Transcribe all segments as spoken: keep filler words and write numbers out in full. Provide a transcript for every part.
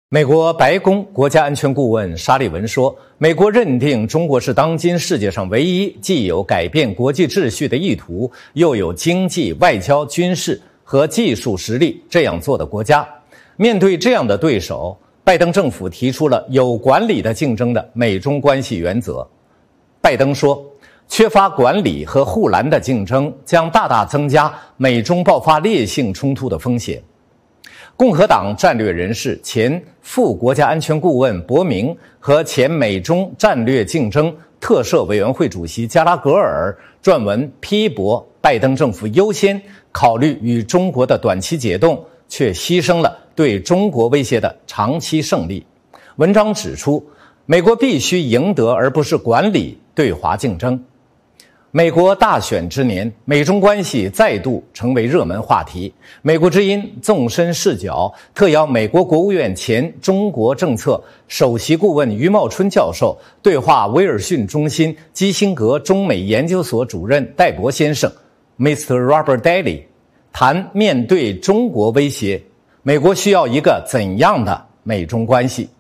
美国白宫国家安全顾问沙利文说，美国认定中国是当今世界上唯一既有改变国际秩序的意图，又有经济、外交、军事和技术实力这样做的国家。面对这样的对手，拜登政府提出了有管理的竞争的美中关系原则。拜登说，缺乏管理和护栏的竞争将大大增加美中爆发烈性冲突的风险。共和党战略人士、前副国家安全顾问伯明和前美中战略竞争特设委员会主席加拉格尔撰文批驳拜登政府优先考虑与中国的短期解冻，却牺牲了对中国威胁的长期胜利。文章指出，美国必须赢得而不是管理对华竞争。美国大选之年，美中关系再度成为热门话题。美国之音纵深视角特邀美国国务院前中国政策首席顾问于茂春教授对话威尔逊中心基辛格中美研究所主任戴博先生 Mister Robert Daly， 谈面对中国威胁，美国需要一个怎样的美中关系。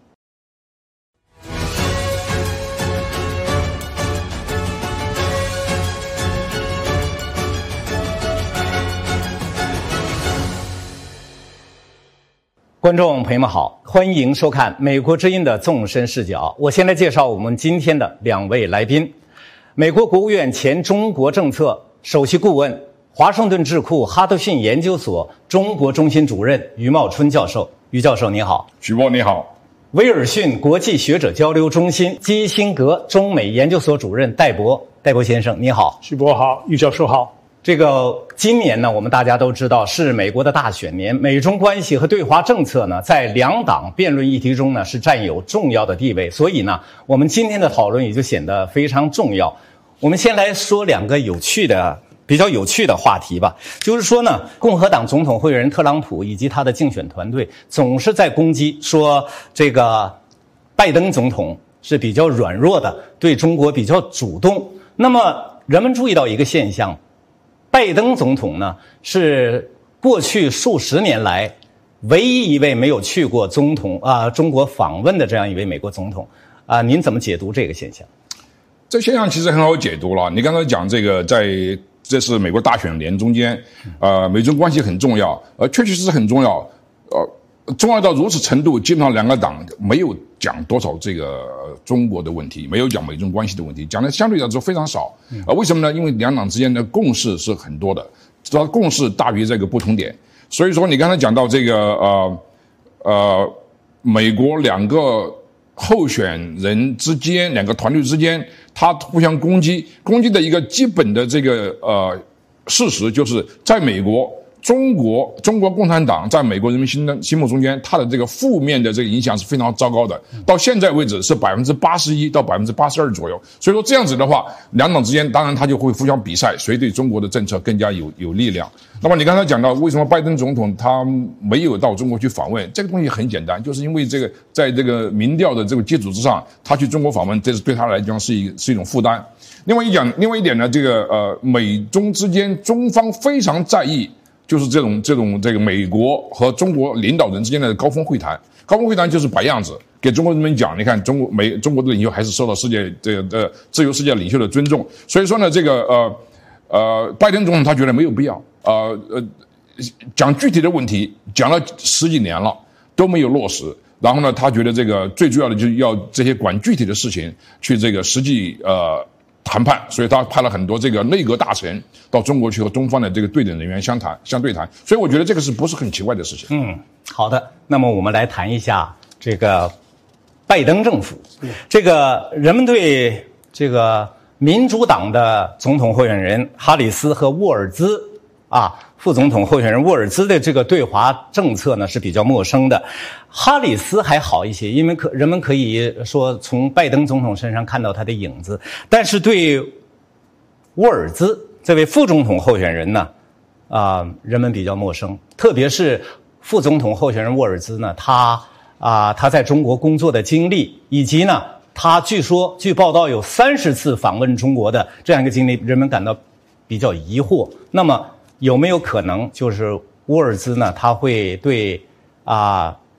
观众朋友们好，欢迎收看美国之音的纵深视角。我先来介绍我们今天的两位来宾，美国国务院前中国政策首席顾问、华盛顿智库哈德逊研究所中国中心主任于茂春教授。于教授你好。 许波你好。 威尔逊国际学者交流中心基辛格中美研究所主任戴博，戴博先生你好。 许波好，于教授好。 这个今年呢，我们大家都知道是美国的大选年，美中关系和对华政策呢，在两党辩论议题中呢是占有重要的地位，所以呢，我们今天的讨论也就显得非常重要。我们先来说两个有趣的、比较有趣的话题吧，就是说呢，共和党总统候选人特朗普以及他的竞选团队总是在攻击说这个拜登总统是比较软弱的，对中国比较主动。那么人们注意到一个现象。拜登总统呢，是过去数十年来唯一一位没有去过总统啊、呃、中国访问的这样一位美国总统啊、呃，您怎么解读这个现象？ 这现象其实很好解读了。你刚才讲这个，在这是美国大选年中间，呃，美中关系很重要，呃，确确实实很重要，呃，重要到如此程度，基本上两个党没有讲多少这个中国的问题，没有讲美中关系的问题，讲的相对来说非常少。呃，为什么呢？因为两党之间的共识是很多的，主要共识大于这个不同点。所以说，你刚才讲到这个呃呃，美国两个候选人之间，两个团队之间，他互相攻击，攻击的一个基本的这个呃事实就是，在美国。中国中国共产党在美国人民心的心目中间，它的这个负面的这个影响是非常糟糕的。到现在为止是百分之八十一到百分之八十二左右。所以说这样子的话，两党之间当然他就会互相比赛，谁对中国的政策更加有有力量。那么你刚才讲到为什么拜登总统他没有到中国去访问，这个东西很简单，就是因为这个在这个民调的这个基础之上，他去中国访问，这是对他来讲是一是一种负担。另外一讲，另外一点呢，这个呃美中之间，中方非常在意。就是这种这种这个美国和中国领导人之间的高峰会谈，高峰会谈就是摆样子，给中国人民讲，你看中国美中国的领袖还是受到世界这个呃自由世界领袖的尊重。所以说呢，这个呃呃拜登总统他觉得没有必要，呃呃讲具体的问题讲了十几年了都没有落实，然后呢，他觉得这个最重要的就是要这些管具体的事情去这个实际呃。谈判，所以他派了很多这个内阁大臣到中国去和中方的这个对等人员相谈、相对谈，所以我觉得这个是不是很奇怪的事情？ 嗯，好的。那么我们来谈一下这个拜登政府。这个人们对这个民主党的总统候选人哈里斯和沃尔兹啊，副总统候选人沃尔兹的这个对华政策呢是比较陌生的。哈里斯还好一些，因为可人们可以说从拜登总统身上看到他的影子，但是对沃尔兹这位副总统候选人呢，啊、呃，人们比较陌生。特别是副总统候选人沃尔兹呢，他啊、呃、他在中国工作的经历，以及呢他据说据报道有三十次访问中国的这样一个经历，人们感到比较疑惑。那么有没有可能就是沃尔兹呢他会对啊、呃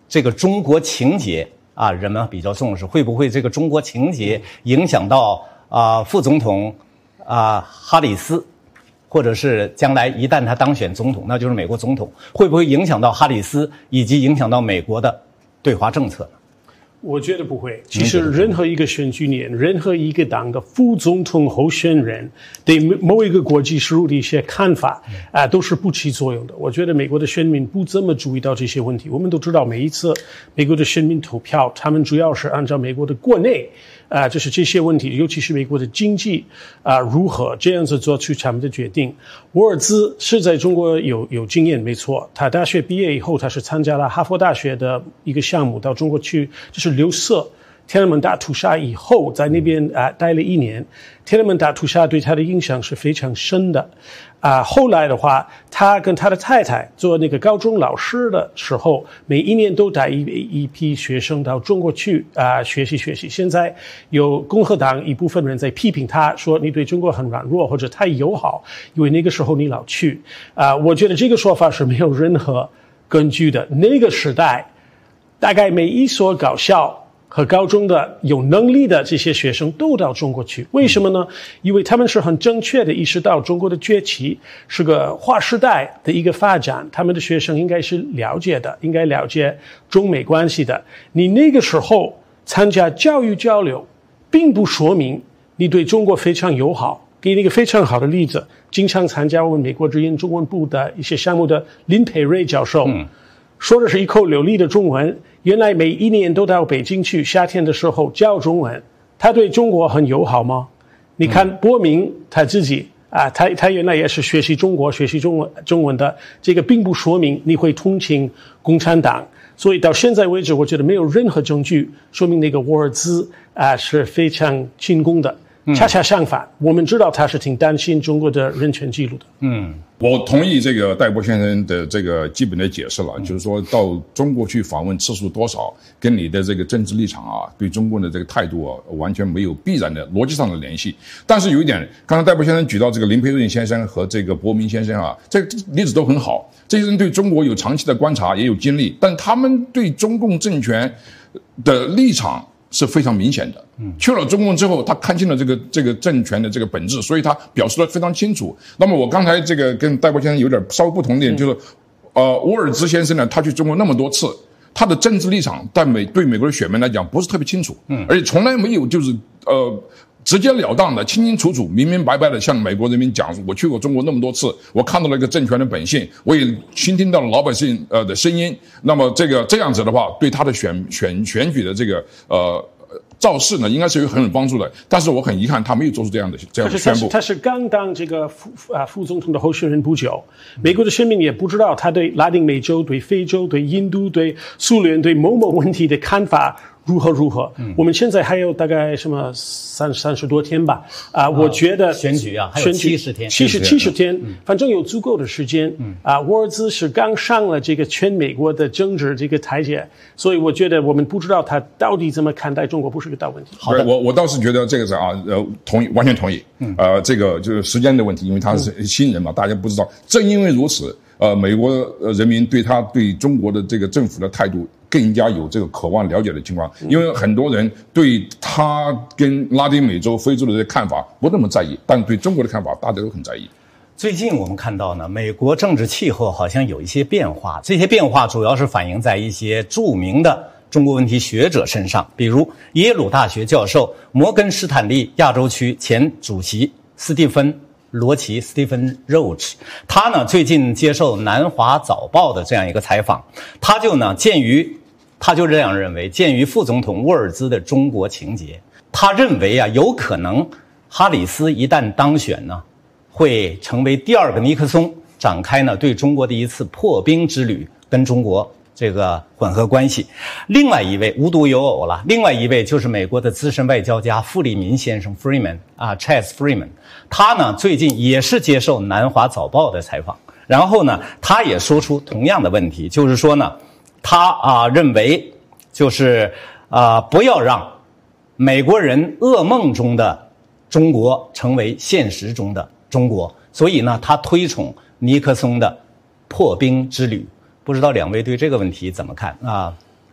这个中国情节啊，人们比较重视，会不会这个中国情节影响到啊副总统啊哈里斯，或者是将来一旦他当选总统，那就是美国总统，会不会影响到哈里斯，以及影响到美国的对华政策呢？ 我觉得不会。其实任何一个选举年，任何一个党的副总统候选人对某一个国际事务的一些看法啊、呃，都是不起作用的。我觉得美国的选民不这么注意到这些问题。我们都知道，每一次美国的选民投票，他们主要是按照美国的国内啊、呃，就是这些问题，尤其是美国的经济啊、呃、如何这样子做出他们的决定。沃尔兹是在中国有有经验，没错。他大学毕业以后，他是参加了哈佛大学的一个项目，到中国去，就是留色。天安门大屠杀以后，在那边啊、呃、待了一年。天安门大屠杀对他的影响是非常深的，啊、呃，后来的话，他跟他的太太做那个高中老师的时候，每一年都带一一批学生到中国去啊、呃、学习学习。现在有共和党一部分人在批评他，说你对中国很软弱或者太友好，因为那个时候你老去啊、呃。我觉得这个说法是没有任何根据的。那个时代，大概每一所高校和高中的有能力的这些学生都到中国去，为什么呢？因为他们是很正确的意识到中国的崛起是个划时代的一个发展，他们的学生应该是了解的，应该了解中美关系的。你那个时候参加教育交流，并不说明你对中国非常友好。给你一个非常好的例子，经常参加我们美国之音中文部的一些项目的林培瑞教授，嗯，说的是一口流利的中文，原来每一年都到北京去，夏天的时候教中文。他对中国很友好吗？你看波明他自己啊，他他原来也是学习中国、学习中文中文的，这个并不说明你会同情共产党。所以到现在为止，我觉得没有任何证据说明那个沃尔兹啊是非常进攻的。恰恰相反，我们知道他是挺担心中国的人权记录的。 嗯，我同意这个戴波先生的这个基本的解释了，嗯、就是说到中国去访问次数多少，跟你的这个政治立场啊，对中国的这个态度啊，完全没有必然的逻辑上的联系。但是有一点，刚才戴波先生举到这个林培瑞先生和这个伯明先生啊，这个例子都很好。这些人对中国有长期的观察，也有经历，但他们对中共政权的立场是非常明显的。嗯，去了中共之后，他看清了这个这个政权的这个本质，所以他表示得非常清楚。那么我刚才这个跟戴波先生有点稍微不同的点，嗯、就是，呃，沃尔兹先生呢，他去中国那么多次，他的政治立场在美对美国的选民来讲不是特别清楚，嗯，而且从来没有就是呃。直截了当的、清清楚楚、明明白白的向美国人民讲，我去过中国那么多次，我看到了一个政权的本性，我也倾听到了老百姓呃的声音。那么这个这样子的话，对他的选选选举的这个呃造势呢，应该是有很有帮助的。但是我很遗憾，他没有做出这样的这样的宣布。 他是刚当这个副啊副总统的候选人不久，美国的选民也不知道他对拉丁美洲、对非洲、对印度、对苏联、对某某问题的看法如何如何？嗯，我们现在还有大概什么三三十多天吧？啊、呃，我觉得选举啊，还有七十天， 七十七十天，嗯，反正有足够的时间。嗯，啊，沃尔兹是刚上了这个全美国的政治这个台阶，所以我觉得我们不知道他到底怎么看待中国，不是个大问题。 好的，我我倒是觉得这个是啊，呃，同意，完全同意。嗯，呃，这个就是时间的问题，因为他是新人嘛，嗯、大家不知道。正因为如此，呃，美国人民对他对中国的这个政府的态度更加有这个渴望了解的情况，因为很多人对他跟拉丁美洲、非洲的这些看法不那么在意，但对中国的看法大家都很在意。 最近我们看到呢，美国政治气候好像有一些变化，这些变化主要是反映在一些著名的中国问题学者身上，比如耶鲁大学教授、摩根士坦利亚洲区前主席斯蒂芬罗奇 Stephen Roach， 他呢最近接受南华早报的这样一个采访，他就呢鉴于他就这样认为，鉴于副总统沃尔兹的中国情节，他认为啊有可能哈里斯一旦当选呢，会成为第二个尼克松，展开呢对中国的一次破冰之旅，跟中国这个混合关系。另外一位无独有偶了，另外一位就是美国的资深外交家傅利民先生 Freeman 啊 Chas Freeman， 他呢最近也是接受南华早报的采访，然后呢他也说出同样的问题，就是说呢他啊认为就是啊不要让美国人噩梦中的中国成为现实中的中国，所以呢他推崇尼克松的破冰之旅。不知道两位对这个问题怎么看啊？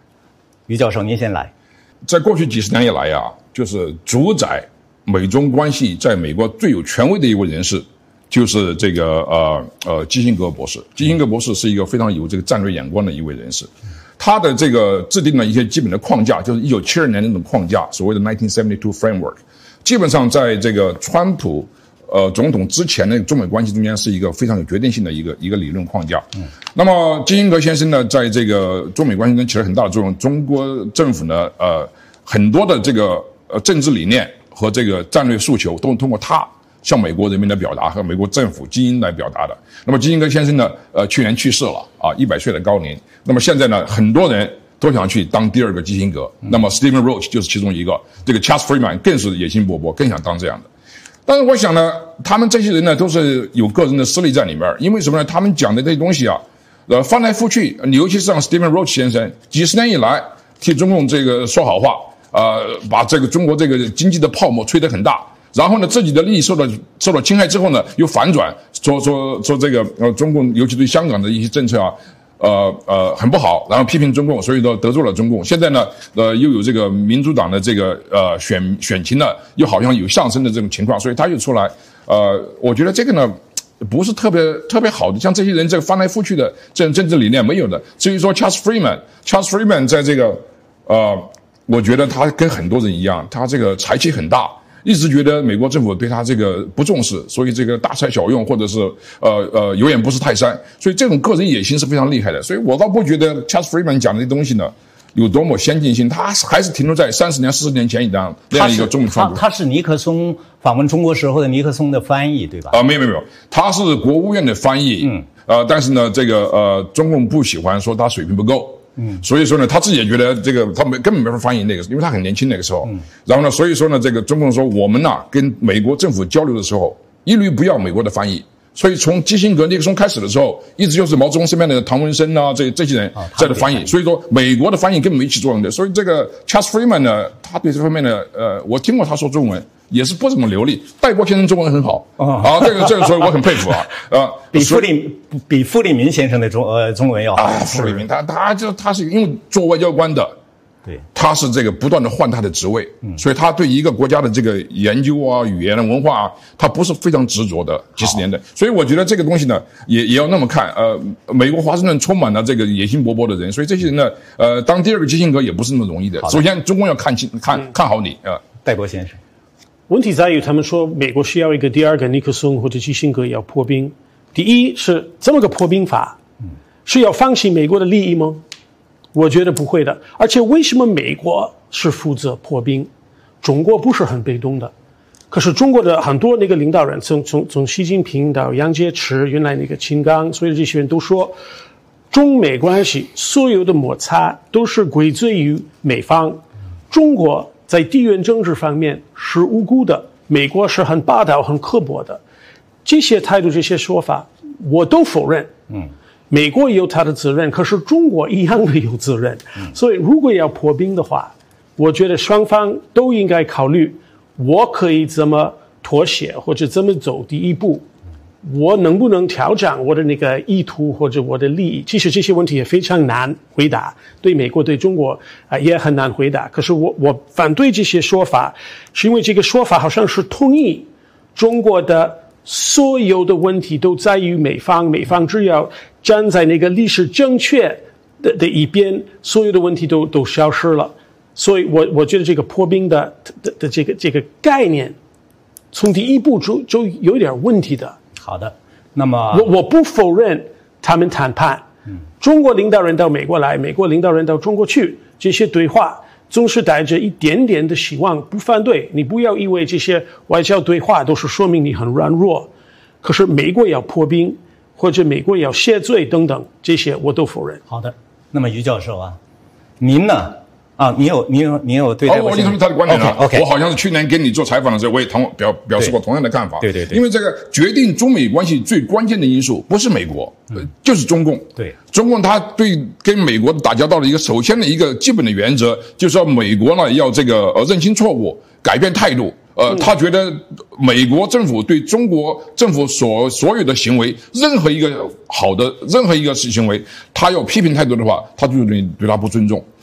于教授，您先来。 在过去几十年以来啊，就是主宰美中关系在美国最有权威的一位人士，就是这个呃呃基辛格博士。基辛格博士是一个非常有这个战略眼光的一位人士，他的这个制定了一些基本的框架，就是一九七二年那种框架，所谓的 nineteen seventy-two framework， 基本上在这个川普呃总统之前的中美关系中间是一个非常有决定性的一个一个理论框架。嗯，那么基辛格先生呢，在这个中美关系中起了很大的作用。中国政府呢，呃，很多的这个呃政治理念和这个战略诉求都是通过他向美国人民来表达，和美国政府精英来表达的。那么基辛格先生呢，呃，去年去世了啊，一百岁的高龄。那么现在呢，很多人都想去当第二个基辛格。那么 Stephen Roach 就是其中一个，这个 Charles Friedman 更是野心勃勃，更想当这样的。但是我想呢，他们这些人呢，都是有个人的私利在里面。因为什么呢？他们讲的这些东西啊，呃，翻来覆去，尤其是像 Stephen Roach 先生，几十年以来替中共这个说好话，呃，把这个中国这个经济的泡沫吹得很大。然后呢，自己的利益受到受到侵害之后呢，又反转，说说说这个呃，中共尤其对香港的一些政策啊，呃呃很不好，然后批评中共，所以说得罪了中共。现在呢，呃又有这个民主党的这个呃选选情呢，又好像有上升的这种情况，所以他又出来。呃，我觉得这个呢不是特别特别好的，像这些人这个翻来覆去的这种政治理念没有的。至于说 Charles Friedman，Charles Friedman 在这个呃，我觉得他跟很多人一样，他这个才气很大。一直觉得美国政府对他这个不重视，所以这个大材小用，或者是呃呃有眼不识泰山，所以这种个人野心是非常厉害的。所以我倒不觉得 Charles Friedman 讲的这东西呢有多么先进性，他还是停留在三十年、四十年前一样那样一个中美冲突。 他是尼克松访问中国时候的尼克松的翻译，对吧？ 啊、呃，没有没有没有，他是国务院的翻译。嗯，呃，但是呢，这个呃，中共不喜欢说他水平不够。嗯，所以说呢，他自己也觉得这个他没根本没法翻译那个，因为他很年轻那个时候。嗯，然后呢，所以说呢，这个中共说我们呐跟美国政府交流的时候，一律不要美国的翻译。所以从基辛格、尼克松开始的时候，一直就是毛泽东身边的唐文森啊，这这些人在的翻译。所以说美国的翻译根本没起作用的。所以这个 Charles Friedman 呢，他对这方面呢，呃，我听过他说中文。也是不怎么流利，戴国先生中文很好啊、哦，这个这个所以我很佩服啊，呃， 比傅立比傅立民先生的中呃中文要好。 啊，傅立民他他就他是因为做外交官的， 对， 他是这个不断的换他的职位，嗯，所以他对一个国家的这个研究啊、语言的文化啊，他不是非常执着的几十年的，所以我觉得这个东西呢，也也要那么看。呃，美国华盛顿充满了这个野心勃勃的人，所以这些人呢，呃，当第二个基辛格也不是那么容易的。首先，中共要看清看、嗯、看好你啊， 戴国先生。 问题在于，他们说美国需要一个第二个尼克松或者基辛格要破冰。第一是这么个破冰法，是要放弃美国的利益吗？我觉得不会的。而且为什么美国是负责破冰，中国不是很被动的？可是中国的很多那个领导人，从从从习近平到杨洁篪，原来那个秦刚，所有的这些人都说，中美关系所有的摩擦都是归罪于美方，中国在地缘政治方面是无辜的，美国是很霸道、很刻薄的，这些态度、这些说法，我都否认。嗯，美国也有他的责任，可是中国一样的有责任。嗯，所以如果要破冰的话，我觉得双方都应该考虑，我可以怎么妥协，或者怎么走第一步。我能不能调整我的那个意图或者我的利益？其实这些问题也非常难回答，对美国对中国啊、呃、也很难回答。可是我我反对这些说法，是因为这个说法好像是同意中国的所有的问题都在于美方，美方只要站在那个历史正确的的一边，所有的问题都都消失了。所以我我觉得这个破冰的的的这个这个概念，从第一步就就有点问题的。 好的，那么我我不否认他们谈判，嗯，中国领导人到美国来，美国领导人到中国去，这些对话总是带着一点点的希望，不反对。你不要以为这些外交对话都是说明你很软弱，可是美国要破冰或者美国要谢罪等等，这些我都否认。 好的，那么于教授啊，您呢？啊，你有你有你有对待过？ 哦，我认同他的观点了。 OK， 我好像是去年跟你做采访的时候，我也同表表示过同样的看法。 对对对。 因为这个决定中美关系最关键的因素不是美国，嗯、就是中共。 对， 中共他对跟美国打交道的一个首先的一个基本的原则，就是要美国呢要这个呃认清错误，改变态度。呃，他觉得美国政府对中国政府所所有的行为，任何一个好的任何一个行为，他要批评态度的话，他就对对他不尊重。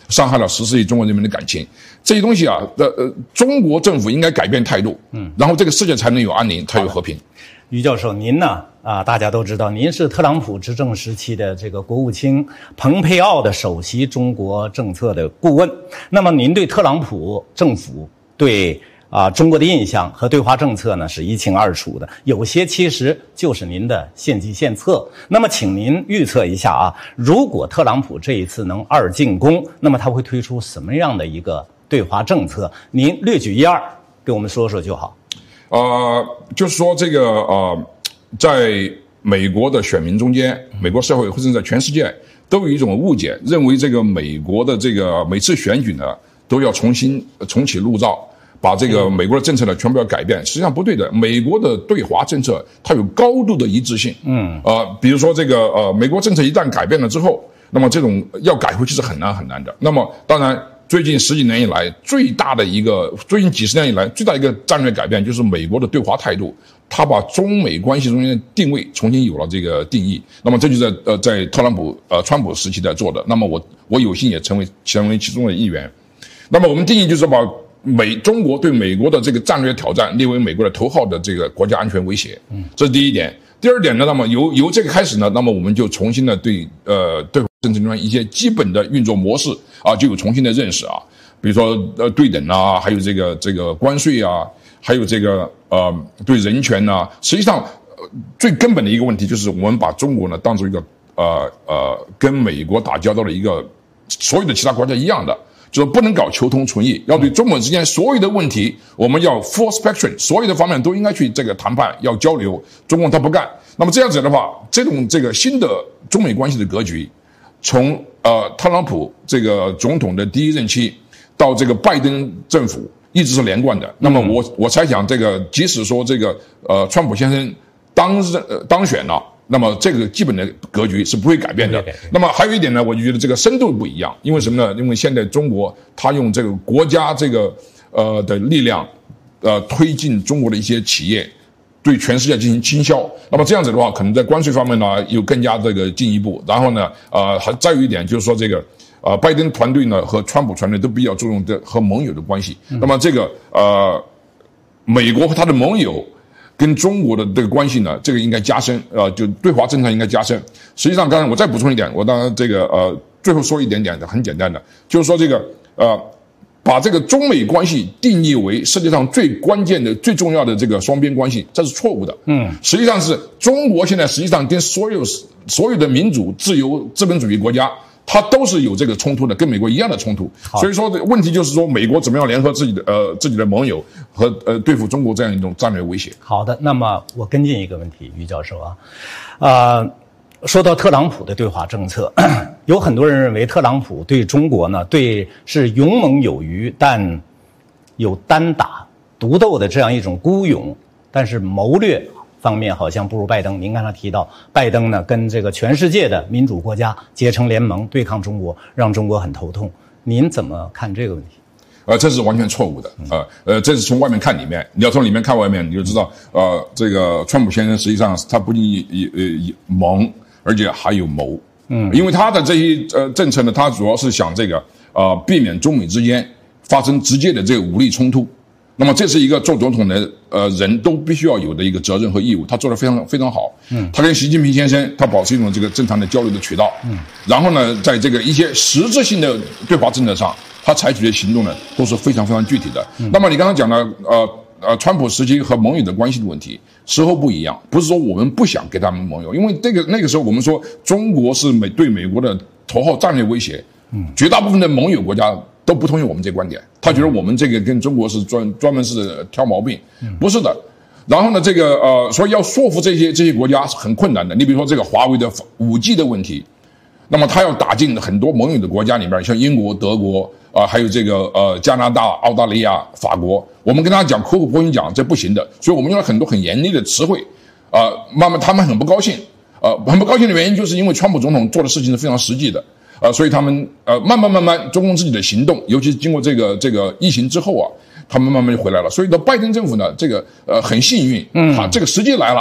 伤害了十四亿中国人民的感情。这些东西啊，呃呃，中国政府应该改变态度，嗯，然后这个世界才能有安宁，才有和平。 于教授，您呢？啊，大家都知道，您是特朗普执政时期的这个国务卿蓬佩奥的首席中国政策的顾问。那么，您对特朗普政府对啊中国的印象和对华政策呢是一清二楚的，有些其实就是您的献计献策。那么，请您预测一下啊，如果特朗普这一次能二进宫，那么他会推出什么样的一个对华政策？您略举一二，给我们说说就好。 呃，就是说这个呃。在美国的选民中间，美国社会或者在全世界都有一种误解，认为这个美国的这个每次选举呢都要重新重启路照，把这个美国的政策呢全部要改变。实际上不对的，美国的对华政策它有高度的一致性。嗯，呃，比如说这个呃，美国政策一旦改变了之后，那么这种要改回去是很难很难的。那么当然。最近十几年以来，最大的一个最近几十年以来最大的一个战略改变，就是美国的对华态度，他把中美关系中间的定位重新有了这个定义。那么这就在呃在特朗普呃川普时期在做的。那么我我有幸也成为成为其中的一员。那么我们定义就是把美中国对美国的这个战略挑战列为美国的头号的这个国家安全威胁。嗯，这是第一点。第二点呢，那么由由这个开始呢，那么我们就重新的对呃对政治中一些基本的运作模式啊，就有重新的认识啊，比如说呃对等啊，还有这个这个关税啊，还有这个呃对人权啊，实际上、呃、最根本的一个问题就是我们把中国呢当作一个呃呃跟美国打交道的一个所有的其他国家一样的。就是不能搞求同存异，要对中美之间所有的问题，我们要 full spectrum， 所有的方面都应该去这个谈判，要交流。中共他不干，那么这样子的话，这种这个新的中美关系的格局，从呃特朗普这个总统的第一任期到这个拜登政府，一直是连贯的。那么我我猜想，这个即使说这个呃川普先生当任、呃、当选了。那么这个基本的格局是不会改变的。那么还有一点呢，我就觉得这个深度不一样，因为什么呢？因为现在中国它用这个国家这个呃的力量，呃推进中国的一些企业对全世界进行倾销。那么这样子的话，可能在关税方面呢又更加这个进一步。然后呢，呃还再有一点就是说这个呃拜登团队呢和川普团队都比较注重的和盟友的关系。嗯、那么这个呃美国和他的盟友。跟中国的这个关系呢，这个应该加深，呃，就对华政策应该加深。实际上，刚才我再补充一点，我当然这个呃，最后说一点点的，很简单的，就是说这个呃，把这个中美关系定义为世界上最关键的、最重要的这个双边关系，这是错误的。嗯，实际上是中国现在实际上跟所有所有的民主、自由、资本主义国家。它都是有这个冲突的，跟美国一样的冲突。所以说，问题就是说，美国怎么样联合自己的呃自己的盟友和呃对付中国这样一种战略威胁。 好的，那么我跟进一个问题，于教授啊，呃，说到特朗普的对华政策，有很多人认为特朗普对中国呢，对是勇猛有余，但有单打独斗的这样一种孤勇，但是谋略。方面好像不如拜登。您刚才提到，拜登呢跟这个全世界的民主国家结成联盟对抗中国，让中国很头痛。您怎么看这个问题？ 呃，这是完全错误的。呃呃，这是从外面看里面，你要从里面看外面，你就知道，呃，这个川普先生实际上他不仅以呃猛，而且还有谋。嗯，因为他的这些呃政策呢，他主要是想这个呃避免中美之间发生直接的这个武力冲突。那么这是一个做总统的呃人都必须要有的一个责任和义务，他做得非常非常好。嗯，他跟习近平先生他保持一种这个正常的交流的渠道。嗯，然后呢，在这个一些实质性的对华政策上，他采取的行动呢都是非常非常具体的。嗯，那么你刚刚讲的呃呃川普时期和盟友的关系的问题，时候不一样，不是说我们不想给他们盟友，因为这个那个时候我们说中国是美对美国的头号战略威胁。嗯，绝大部分的盟友国家。都不同意我们这个观点，他觉得我们这个跟中国是专专门是挑毛病，不是的。然后呢，这个呃，所以要说服这些这些国家是很困难的。你比如说这个华为的五 G 的问题，那么他要打进很多盟友的国家里面，像英国、德国啊、呃，还有这个呃加拿大、澳大利亚、法国，我们跟他讲苦口婆心讲这不行的，所以我们用了很多很严厉的词汇，啊、呃，慢慢他们很不高兴，呃，很不高兴的原因就是因为川普总统做的事情是非常实际的。呃，所以他们呃慢慢慢慢，中共自己的行动，尤其是经过这个这个疫情之后啊，他们慢慢就回来了。所以到拜登政府呢，这个呃很幸运，嗯，他这个时机来了，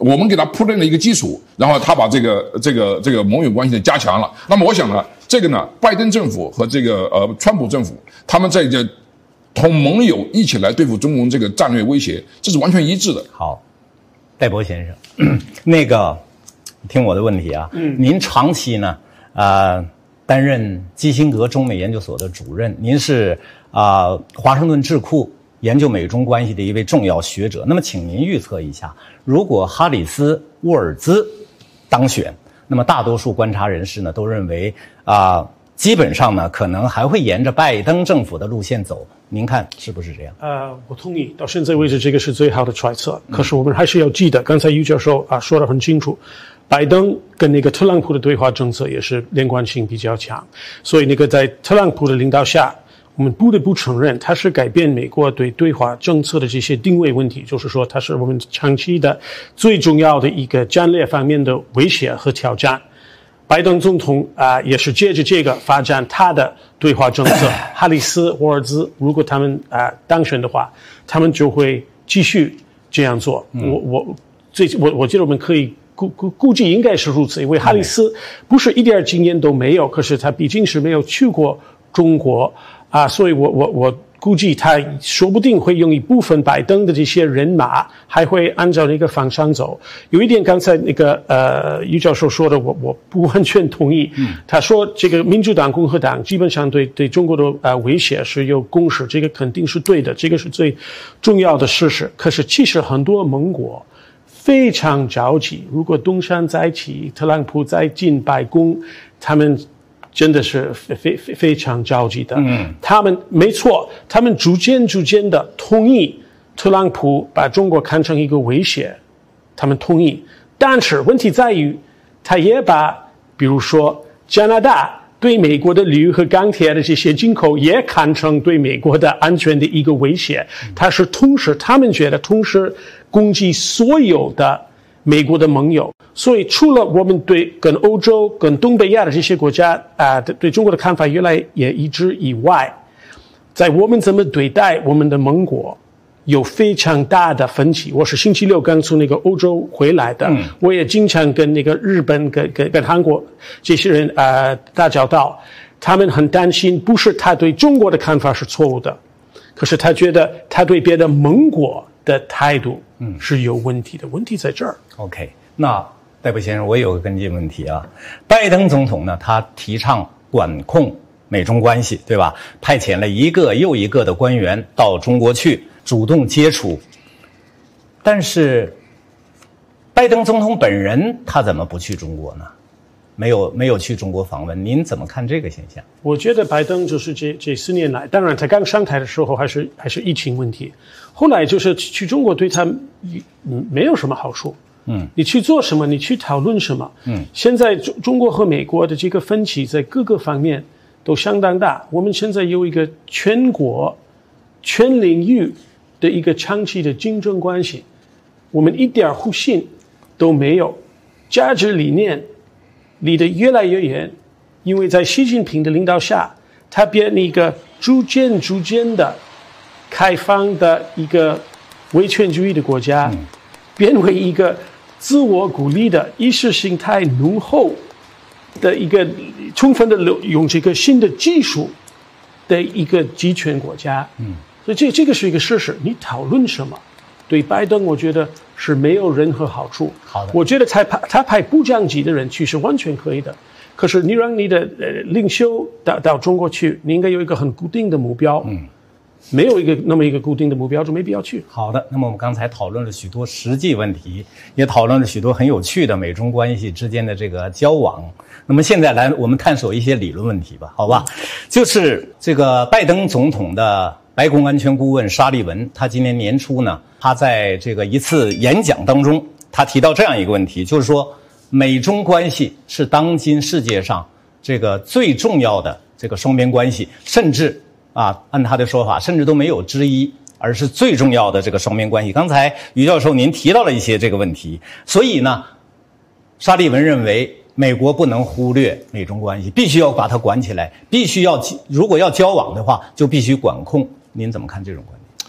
我们给他铺垫了一个基础，然后他把这个这个这个盟友关系加强了。那么我想呢，这个呢，拜登政府和这个呃川普政府，他们在这同盟友一起来对付中共这个战略威胁，这是完全一致的。 好，戴博先生，那个听我的问题啊，嗯，您长期呢，呃，担任基辛格中美研究所的主任，您是啊、呃、华盛顿智库研究美中关系的一位重要学者。那么，请您预测一下，如果哈里斯·沃尔兹当选，那么大多数观察人士呢都认为啊、呃，基本上呢可能还会沿着拜登政府的路线走。您看是不是这样？ 呃，我同意。到现在为止，这个是最好的揣测。可是我们还是要记得，刚才于教授啊说得很清楚，拜登跟那个特朗普的对华政策也是连贯性比较强，所以那个在特朗普的领导下，我们不得不承认，它是改变美国对对华政策的这些定位问题，就是说，它是我们长期的最重要的一个战略方面的威胁和挑战。拜登总统啊、呃，也是借着这个发展他的对华政策。哈里斯、沃尔兹，如果他们啊、呃、当选的话，他们就会继续这样做。嗯、我我最我我觉得我们可以估估估计应该是如此，因为哈里斯不是一点经验都没有，可是他毕竟是没有去过中国。啊，所以我我我估计他说不定会用一部分拜登的这些人马，还会按照那个方向走。有一点刚才那个呃于教授说的，我我不完全同意。嗯，他说这个民主党、共和党基本上对对中国的呃威胁是有共识，这个肯定是对的，这个是最重要的事实。可是其实很多盟国非常着急，如果东山再起，特朗普再进白宫，他们真的是非非非非常着急的。嗯，他们没错，他们逐渐逐渐的同意特朗普把中国看成一个威胁，他们同意。但是问题在于，他也把比如说加拿大对美国的铝和钢铁的这些进口也看成对美国的安全的一个威胁。他是同时，他们觉得同时攻击所有的美国的盟友。所以除了我们对跟欧洲跟东北亚的这些国家啊、呃、对中国的看法越来越一致以外，在我们怎么对待我们的盟国有非常大的分歧。我是星期六刚从那个欧洲回来的，嗯、我也经常跟那个日本跟跟跟韩国这些人啊、呃、打交道，他们很担心，不是他对中国的看法是错误的，可是他觉得他对别的盟国的态度嗯是有问题的，问题在这儿。 OK， 那戴博先生，我有个跟进问题啊。拜登总统呢，他提倡管控美中关系，对吧？派遣了一个又一个的官员到中国去，主动接触。但是，拜登总统本人他怎么不去中国呢？没有没有去中国访问，您怎么看这个现象？ 我觉得拜登就是这这四年来，当然他刚上台的时候还是还是疫情问题，后来就是去中国对他嗯没有什么好处。嗯，你去做什么？你去讨论什么？嗯，现在中中国和美国的这个分歧在各个方面都相当大。我们现在有一个全国、全领域的一个长期的竞争关系，我们一点互信都没有，价值理念离得越来越远。因为在习近平的领导下，他变成一个逐渐逐渐的开放的一个威权主义的国家，嗯、变为一个自我鼓励的意识形态浓厚的一个充分的用这个新的技术的一个集权国家。嗯，所以这这个是一个事实。你讨论什么，对拜登我觉得是没有任何好处。 好的， 我觉得他派他派部长级的人去是完全可以的。可是你让你的呃领袖到到中国去，你应该有一个很固定的目标。嗯。没有一个那么一个固定的目标，就没必要去。 好的，那么我们刚才讨论了许多实际问题，也讨论了许多很有趣的美中关系之间的这个交往。那么现在来，我们探索一些理论问题吧，好吧？就是这个拜登总统的白宫安全顾问沙利文，他今年年初呢，他在这个一次演讲当中，他提到这样一个问题，就是说美中关系是当今世界上这个最重要的这个双边关系，甚至啊，按他的说法，甚至都没有之一，而是最重要的这个双边关系。刚才于教授您提到了一些这个问题，所以呢，沙利文认为美国不能忽略美中关系，必须要把它管起来，必须要如果要交往的话，就必须管控。您怎么看这种观点？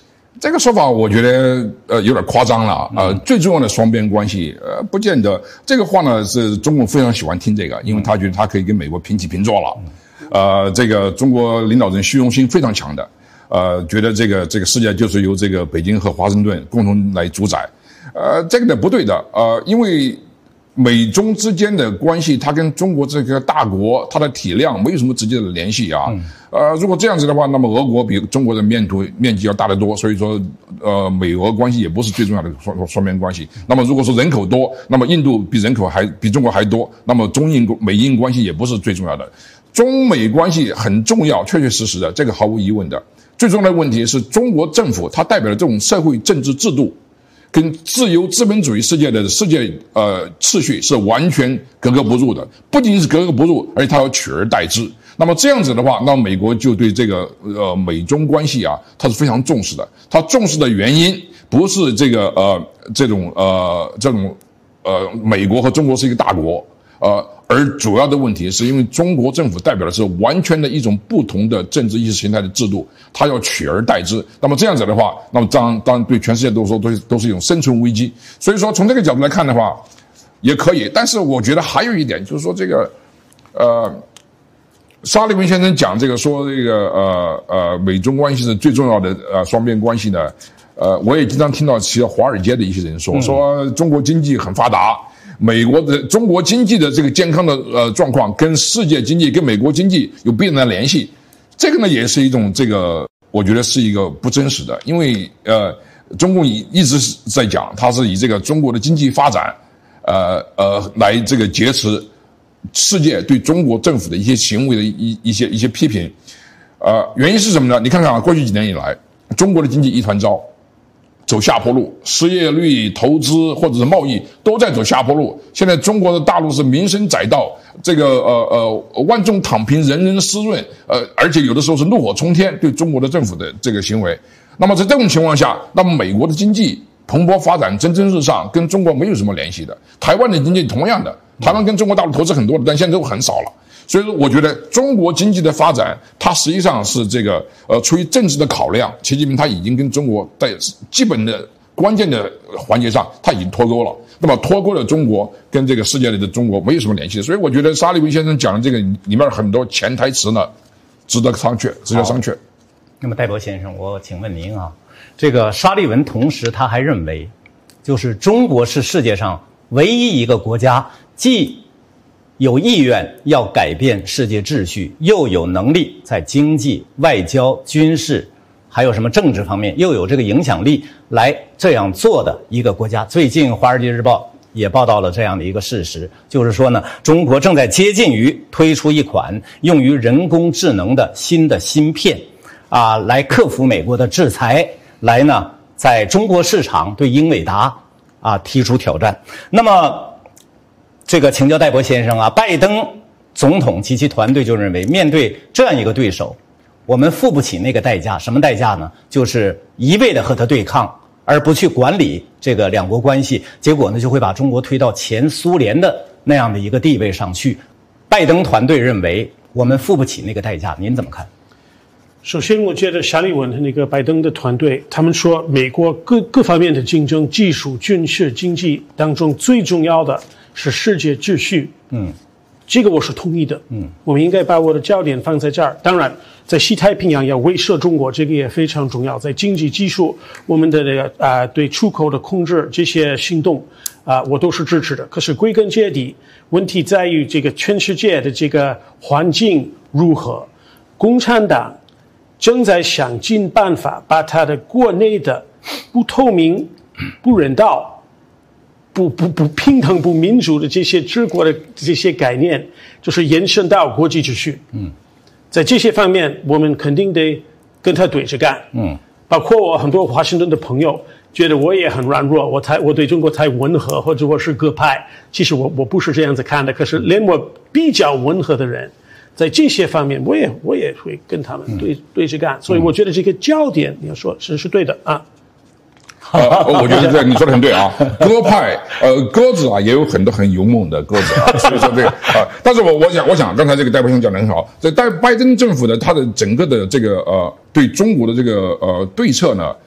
这个说法我觉得呃有点夸张了。呃，最重要的双边关系，呃，不见得。这个话呢是中共非常喜欢听这个，因为他觉得他可以跟美国平起平坐了。呃，这个中国领导人虚荣心非常强的，呃，觉得这个这个世界就是由这个北京和华盛顿共同来主宰。呃，这个呢不对的。呃，因为美中之间的关系，它跟中国这个大国它的体量没有什么直接的联系啊。嗯、呃，如果这样子的话，那么俄国比中国的面土面积要大得多，所以说呃美俄关系也不是最重要的双双边关系。那么如果说人口多，那么印度比人口还比中国还多，那么中印美印关系也不是最重要的。中美关系很重要，确确实实的，这个毫无疑问的。最重要的问题是中国政府它代表的这种社会政治制度。跟自由资本主义世界的世界呃秩序是完全格格不入的，不仅是格格不入，而且它要取而代之。那么这样子的话，那美国就对这个呃美中关系啊，它是非常重视的。它重视的原因不是这个呃这种呃这种呃美国和中国是一个大国，呃，而主要的问题是因为中国政府代表的是完全的一种不同的政治意识形态的制度，它要取而代之。那么这样子的话，那么当然当然对全世界都说都是都是一种生存危机。所以说从这个角度来看的话，也可以。但是我觉得还有一点就是说这个，呃，沙利文先生讲这个说这个呃呃美中关系是最重要的呃双边关系呢，呃，我也经常听到其实华尔街的一些人说、嗯、说中国经济很发达。美国的中国经济的这个健康的呃状况跟世界经济跟美国经济有必然的联系，这个呢也是一种这个我觉得是一个不真实的，因为呃中共一直是在讲它是以这个中国的经济发展呃呃来这个劫持世界对中国政府的一些行为的一一些一些批评，呃原因是什么呢？你看看啊，过去几年以来，中国的经济一团糟。走下坡路，失业率、投资或者是贸易都在走下坡路。现在中国的大陆是民生载道，这个呃呃万众躺平，人人湿润，呃，而且有的时候是怒火冲天，对中国的政府的这个行为。那么在这种情况下，那么美国的经济蓬勃发展、蒸蒸日上，跟中国没有什么联系的。台湾的经济同样的，台湾跟中国大陆投资很多的，但现在都很少了。所以说，我觉得中国经济的发展，它实际上是这个呃，出于政治的考量，习近平他已经跟中国在基本的关键的环节上，他已经脱钩了。那么脱钩了中国跟这个世界里的中国没有什么联系。所以我觉得沙利文先生讲的这个里面很多潜台词呢，值得商榷，值得商榷。 那么戴博先生，我请问您啊，这个沙利文同时他还认为，就是中国是世界上唯一一个国家，既有意愿要改变世界秩序，又有能力在经济、外交、军事，还有什么政治方面，又有这个影响力来这样做的一个国家。最近《华尔街日报》也报道了这样的一个事实，就是说呢，中国正在接近于推出一款用于人工智能的新的芯片，啊，来克服美国的制裁，来呢在中国市场对英伟达啊提出挑战。那么这个请教戴博先生啊，拜登总统及其团队就认为，面对这样一个对手，我们付不起那个代价。什么代价呢？就是一味的和他对抗，而不去管理这个两国关系，结果呢就会把中国推到前苏联的那样的一个地位上去。拜登团队认为我们付不起那个代价，您怎么看？ 首先，我觉得沙利文和那个拜登的团队，他们说美国各各方面的竞争、技术、军事、经济当中最重要的是世界秩序。嗯，这个我是同意的。嗯，我们应该把我的焦点放在这儿。当然，在西太平洋要威慑中国，这个也非常重要。在经济技术，我们的这个啊、呃、对出口的控制这些行动啊、呃，我都是支持的。可是归根结底，问题在于这个全世界的这个环境如何？共产党正在想尽办法把他的国内的不透明、不人道、不不不平等、不民主的这些治国的这些概念，就是延伸到国际秩序。嗯，在这些方面，我们肯定得跟他对着干。嗯，包括我很多华盛顿的朋友觉得我也很软弱，我太我对中国太温和，或者我是鸽派。其实我我不是这样子看的。可是连我比较温和的人，在这些方面，我也我也会跟他们对、嗯、对着干，所以我觉得这个焦点你要说是是对的啊。 呃，我觉得这你说的很对啊，鸽派，呃，鸽子啊也有很多很勇猛的鸽子啊，所以说这个啊，但是我我想我想刚才这个戴博士讲得很好，在拜拜登政府的他的整个的这个呃对中国的这个呃对策呢，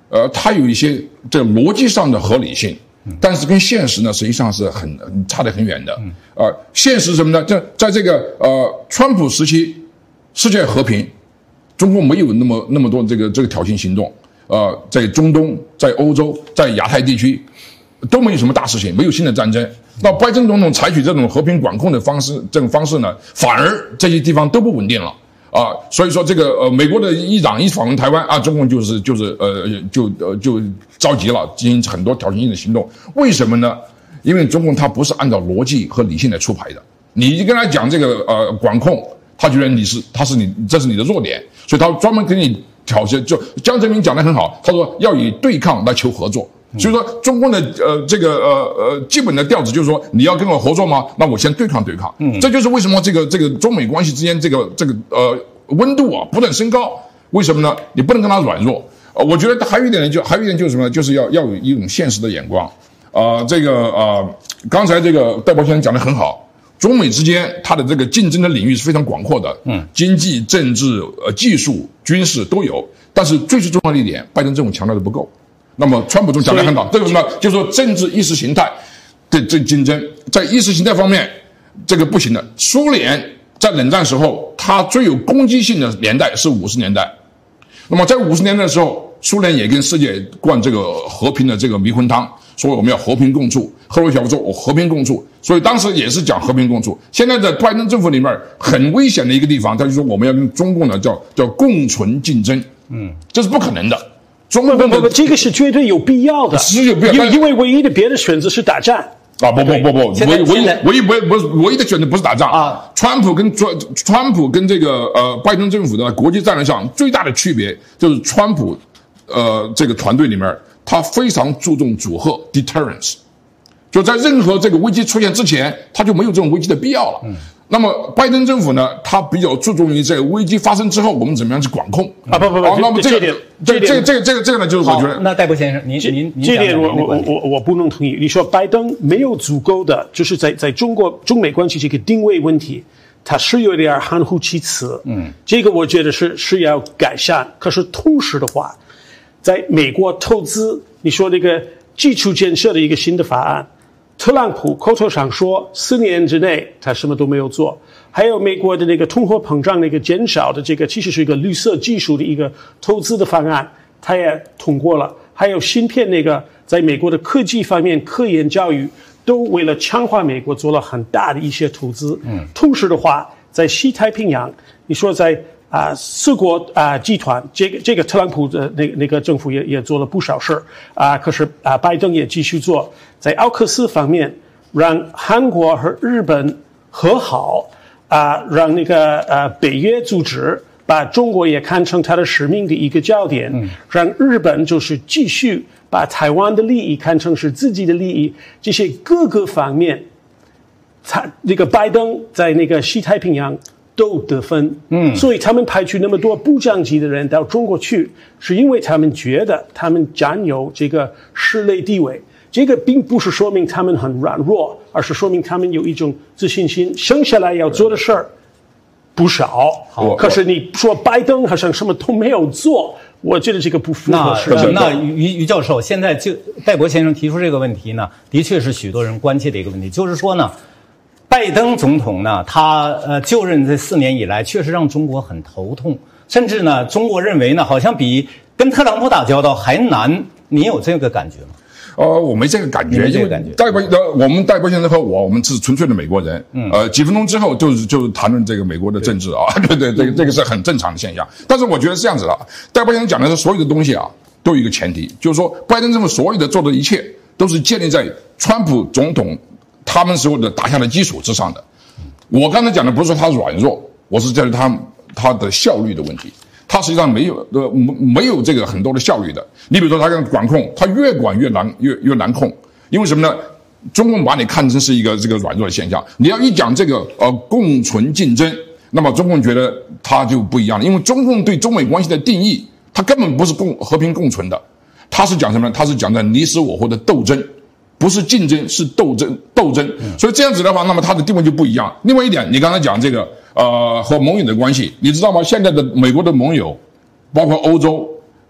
呃，它有一些这个逻辑上的合理性，但是跟现实呢，实际上是很差得很远的。呃，现实是什么呢？在在这个呃川普时期，世界和平，中国没有那么那么多这个这个挑衅行动。呃，在中东、在欧洲、在亚太地区，都没有什么大事情，没有新的战争。那拜登总统采取这种和平管控的方式，这种方式呢，反而这些地方都不稳定了。啊，所以说这个呃，美国的议长一访问台湾啊，中共就是就是呃就呃就着急了，进行很多挑衅性的行动。为什么呢？因为中共它不是按照逻辑和理性来出牌的。你一跟他讲这个呃管控，他觉得你是他是你这是你的弱点，所以他专门给你挑衅。就江泽民讲得很好，他说要以对抗来求合作。所以说，中共的呃这个呃呃基本的调子就是说，你要跟我合作吗？那我先对抗对抗。嗯，这就是为什么这个这个中美关系之间这个这个呃温度啊不断升高。为什么呢？你不能跟他软弱。呃，我觉得还有一点呢，就还有一点就是什么呢？就是要要有一种现实的眼光。啊、呃，这个呃，刚才这个戴博先生讲得很好，中美之间它的这个竞争的领域是非常广阔的。嗯，经济、政治、呃技术、军事都有。但是最最重要的一点，拜登政府强调的不够。那么，川普总讲得很好，这个什么？就是说政治意识形态的这竞争，在意识形态方面，这个不行的。苏联在冷战时候，它最有攻击性的年代是五十年代。那么在五十年代的时候，苏联也跟世界灌这个和平的这个迷魂汤，说我们要和平共处。赫鲁晓夫说我和平共处，所以当时也是讲和平共处。现在在拜登政府里面很危险的一个地方，他就说我们要跟中共呢叫叫共存竞争，嗯，这是不可能的。中国不不不，这个是绝对有必要的， 是有必要， 因为因为唯一的别的选择是打仗啊！不不不不，唯唯一唯一唯唯唯一的选择不是打仗啊！川普跟川川普跟这个呃拜登政府的国际战略上最大的区别就是川普呃这个团队里面，他非常注重阻吓 deterrence， 就在任何这个危机出现之前，他就没有这种危机的必要了。嗯。那么，拜登政府呢，他比较注重于这个危机发生之后，我们怎么样去管控啊？不不不， 哦、那么这个这这个这个这个这个呢，就是我觉得， 那戴博先生，您您您这点我我我我不能同意。你说拜登没有足够的，就是在在中国中美关系这个定位问题，他是有点含糊其辞。嗯，这个我觉得是是要改善。可是同时的话，在美国投资，你说这个基础建设的一个新的法案。特朗普口头上说四年之内他什么都没有做，还有美国的那个通货膨胀那个减少的这个其实是一个绿色技术的一个投资的方案，他也通过了。还有芯片那个在美国的科技方面、科研教育都为了强化美国做了很大的一些投资。嗯，同时的话，在西太平洋，你说在啊，四国啊集团，这个这个特朗普的那那个政府也也做了不少事儿啊，可是啊，拜登也继续做，在奥克斯方面，让韩国和日本和好啊，让那个呃北约组织把中国也看成他的使命的一个焦点，嗯、让日本就是继续把台湾的利益看成是自己的利益，这些各个方面，他那个拜登在那个西太平洋。都得分，嗯，所以他们派去那么多部长级的人到中国去，是因为他们觉得他们占有这个势力地位。这个并不是说明他们很软弱，而是说明他们有一种自信心。生下来要做的事儿不少，可是你说拜登好像什么都没有做，我觉得这个不符合实际。 那于于教授，现在就戴博先生提出这个问题呢，的确是许多人关切的一个问题，就是说呢。拜登总统呢，他呃就任这四年以来，确实让中国很头痛，甚至呢，中国认为呢，好像比跟特朗普打交道还难。你有这个感觉吗？ 呃，我没这个感觉， 没这个感觉。 戴博，我们戴博先生和我，我们是纯粹的美国人。嗯。呃，几分钟之后就是就谈论这个美国的政治啊，对对，这个这个是很正常的现象。但是我觉得是这样子的，戴博先生讲的是所有的东西啊，都有一个前提，就是说拜登政府所有的做的一切都是建立在川普总统。他们所有的打下的基础之上的，我刚才讲的不是说他软弱，我是在于他他的效率的问题，他实际上没有呃没有这个很多的效率的。你比如说他跟管控，他越管越难越越难控，因为什么呢？中共把你看成是一个这个软弱的现象，你要一讲这个呃共存竞争，那么中共觉得他就不一样了，因为中共对中美关系的定义，它根本不是共和平共存的，他是讲什么呢？他是讲在你死我活的斗争。不是竞争，是斗争，斗争。所以这样子的话，那么它的地位就不一样。另外一点，你刚才讲这个呃和盟友的关系，你知道吗？现在的美国的盟友，包括欧洲，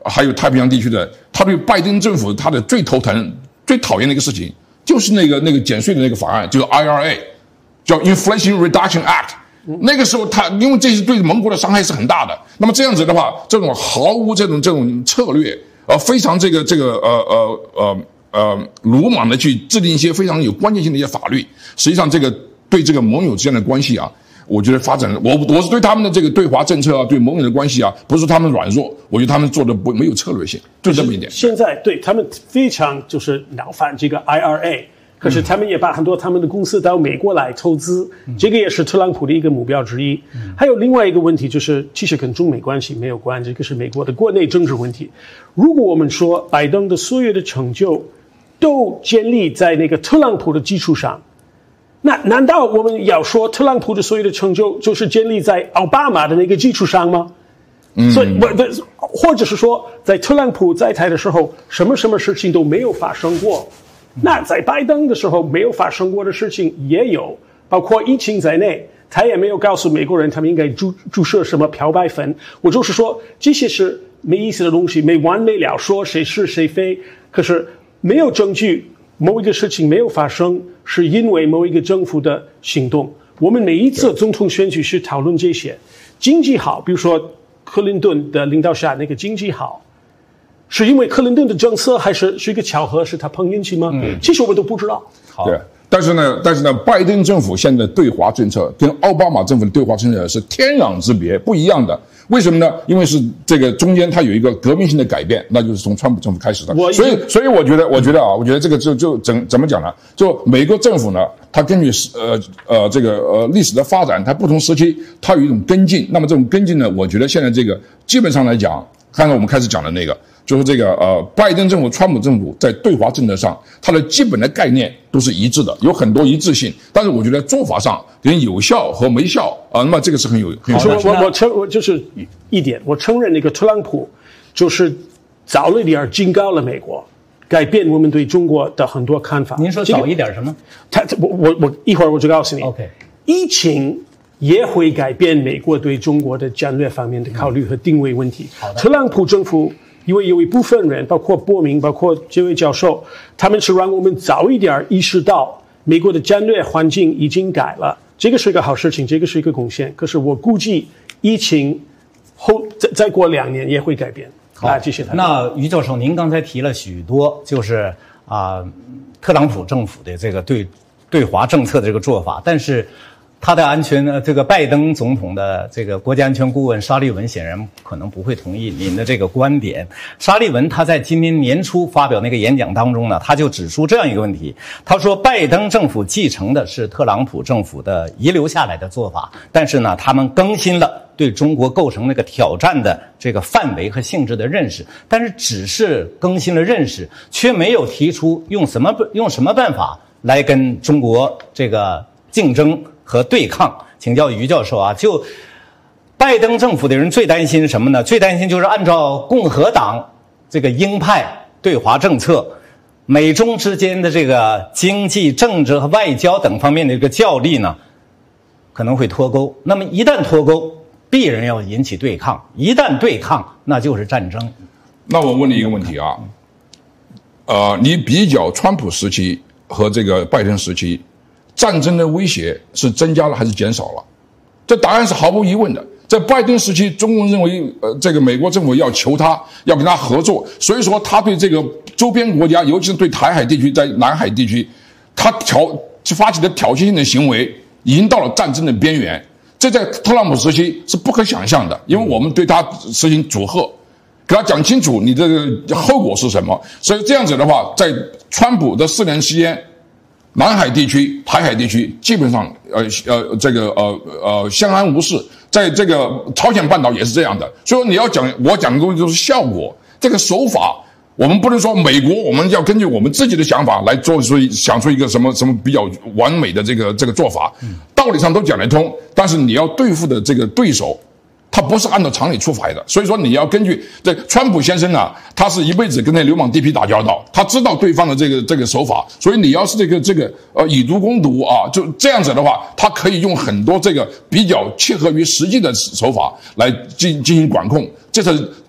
还有太平洋地区的，他对拜登政府他的最头疼、最讨厌的一个事情，就是那个那个减税的那个法案，就是 I R A， 叫 Inflation Reduction Act。那个时候他因为这是对盟国的伤害是很大的，那么这样子的话，这种毫无这种这种策略，呃，非常这个这个呃呃呃呃鲁莽的去制定一些非常有关键性的一些法律，实际上这个对这个盟友之间的关系啊，我觉得发展，我我是对他们的这个对华政策啊，对盟友的关系啊，不是他们软弱，我觉得他们做的不没有策略性，就这么一点。 现在对他们非常就是闹反这个 I R A。可是他们也把很多他们的公司到美国来投资，这个也是特朗普的一个目标之一。还有另外一个问题就是，其实跟中美关系没有关，这个是美国的国内政治问题。如果我们说拜登的所有的成就都建立在那个特朗普的基础上，那难道我们要说特朗普的所有的成就就是建立在奥巴马的那个基础上吗？嗯，所以我的或者是说，在特朗普在台的时候，什么什么事情都没有发生过。那在拜登的时候没有发生过的事情也有，包括疫情在内，他也没有告诉美国人他们应该注注射什么漂白粉。我就是说，这些是没意思的东西，没完没了说谁是谁非，可是没有证据，某一个事情没有发生，是因为某一个政府的行动。我们每一次总统选举是讨论这些，经济好，比如说克林顿的领导下那个经济好。是因为克林顿的政策，还是是一个巧合？是他碰运气吗？嗯，其实我们都不知道。 好，对，但是呢，但是呢，拜登政府现在的对华政策跟奥巴马政府的对华政策是天壤之别，不一样的。为什么呢？因为是这个中间它有一个革命性的改变，那就是从川普政府开始的。所以，所以我觉得，我觉得啊，我觉得这个就就怎怎么讲呢？就美国政府呢，它根据呃呃这个呃历史的发展，它不同时期它有一种跟进。那么这种跟进呢，我觉得现在这个基本上来讲，刚才我们开始讲的那个。就是这个呃，拜登政府、川普政府在对华政策上，它的基本的概念都是一致的，有很多一致性。但是我觉得做法上跟有效和没效啊，那么这个是很有很有关系。 我我承我就是一点，我承认那个特朗普就是早了点警告了美国，改变我们对中国的很多看法。 您说早一点什么？ 他我我我一会儿我就告诉你。 OK， 疫情也会改变美国对中国的战略方面的考虑和定位问题。 好的， 特朗普政府。因为有一部分人，包括伯明，包括这位教授，他们是让我们早一点意识到美国的战略环境已经改了，这个是一个好事情，这个是一个贡献。可是我估计疫情后再再过两年也会改变。 好，啊，谢谢他。那于教授，您刚才提了许多，就是啊、呃，特朗普政府的这个对对华政策的这个做法，但是。他的安全呃，这个拜登总统的这个国家安全顾问沙利文显然可能不会同意您的这个观点。沙利文他在今年年初发表那个演讲当中呢，他就指出这样一个问题，他说拜登政府继承的是特朗普政府的遗留下来的做法，但是呢，他们更新了对中国构成那个挑战的这个范围和性质的认识，但是只是更新了认识，却没有提出用什么用什么办法来跟中国这个竞争和对抗。请教于教授啊，就拜登政府的人最担心什么呢？最担心就是按照共和党这个鹰派对华政策，美中之间的这个经济、政治和外交等方面的这个较力呢，可能会脱钩。那么一旦脱钩，必然要引起对抗，一旦对抗，那就是战争。 那我问你一个问题啊，呃，你比较川普时期和这个拜登时期，战争的威胁是增加了还是减少了？这答案是毫无疑问的。在拜登时期，中共认为呃，这个美国政府要求他，要跟他合作，所以说他对这个周边国家，尤其是对台海地区，在南海地区，他挑发起的挑衅性的行为，已经到了战争的边缘。这在特朗普时期是不可想象的，因为我们对他实行阻吓，给他讲清楚你这个后果是什么。所以这样子的话，在川普的四年期间，南海地区、台海地区基本上呃呃这个呃呃相安无事。在这个朝鲜半岛也是这样的，所以说你要讲我讲的东西都是效果，这个手法我们不能说美国我们要根据我们自己的想法来做出想出一个什么什么比较完美的这个这个做法，道理上都讲得通，但是你要对付的这个对手，他不是按照常理出牌的，所以说你要根据这川普先生啊，他是一辈子跟那流氓地痞打交道，他知道对方的这个这个手法，所以你要是这个这个呃以毒攻毒啊，就这样子的话，他可以用很多这个比较切合于实际的手法来进进行管控，这是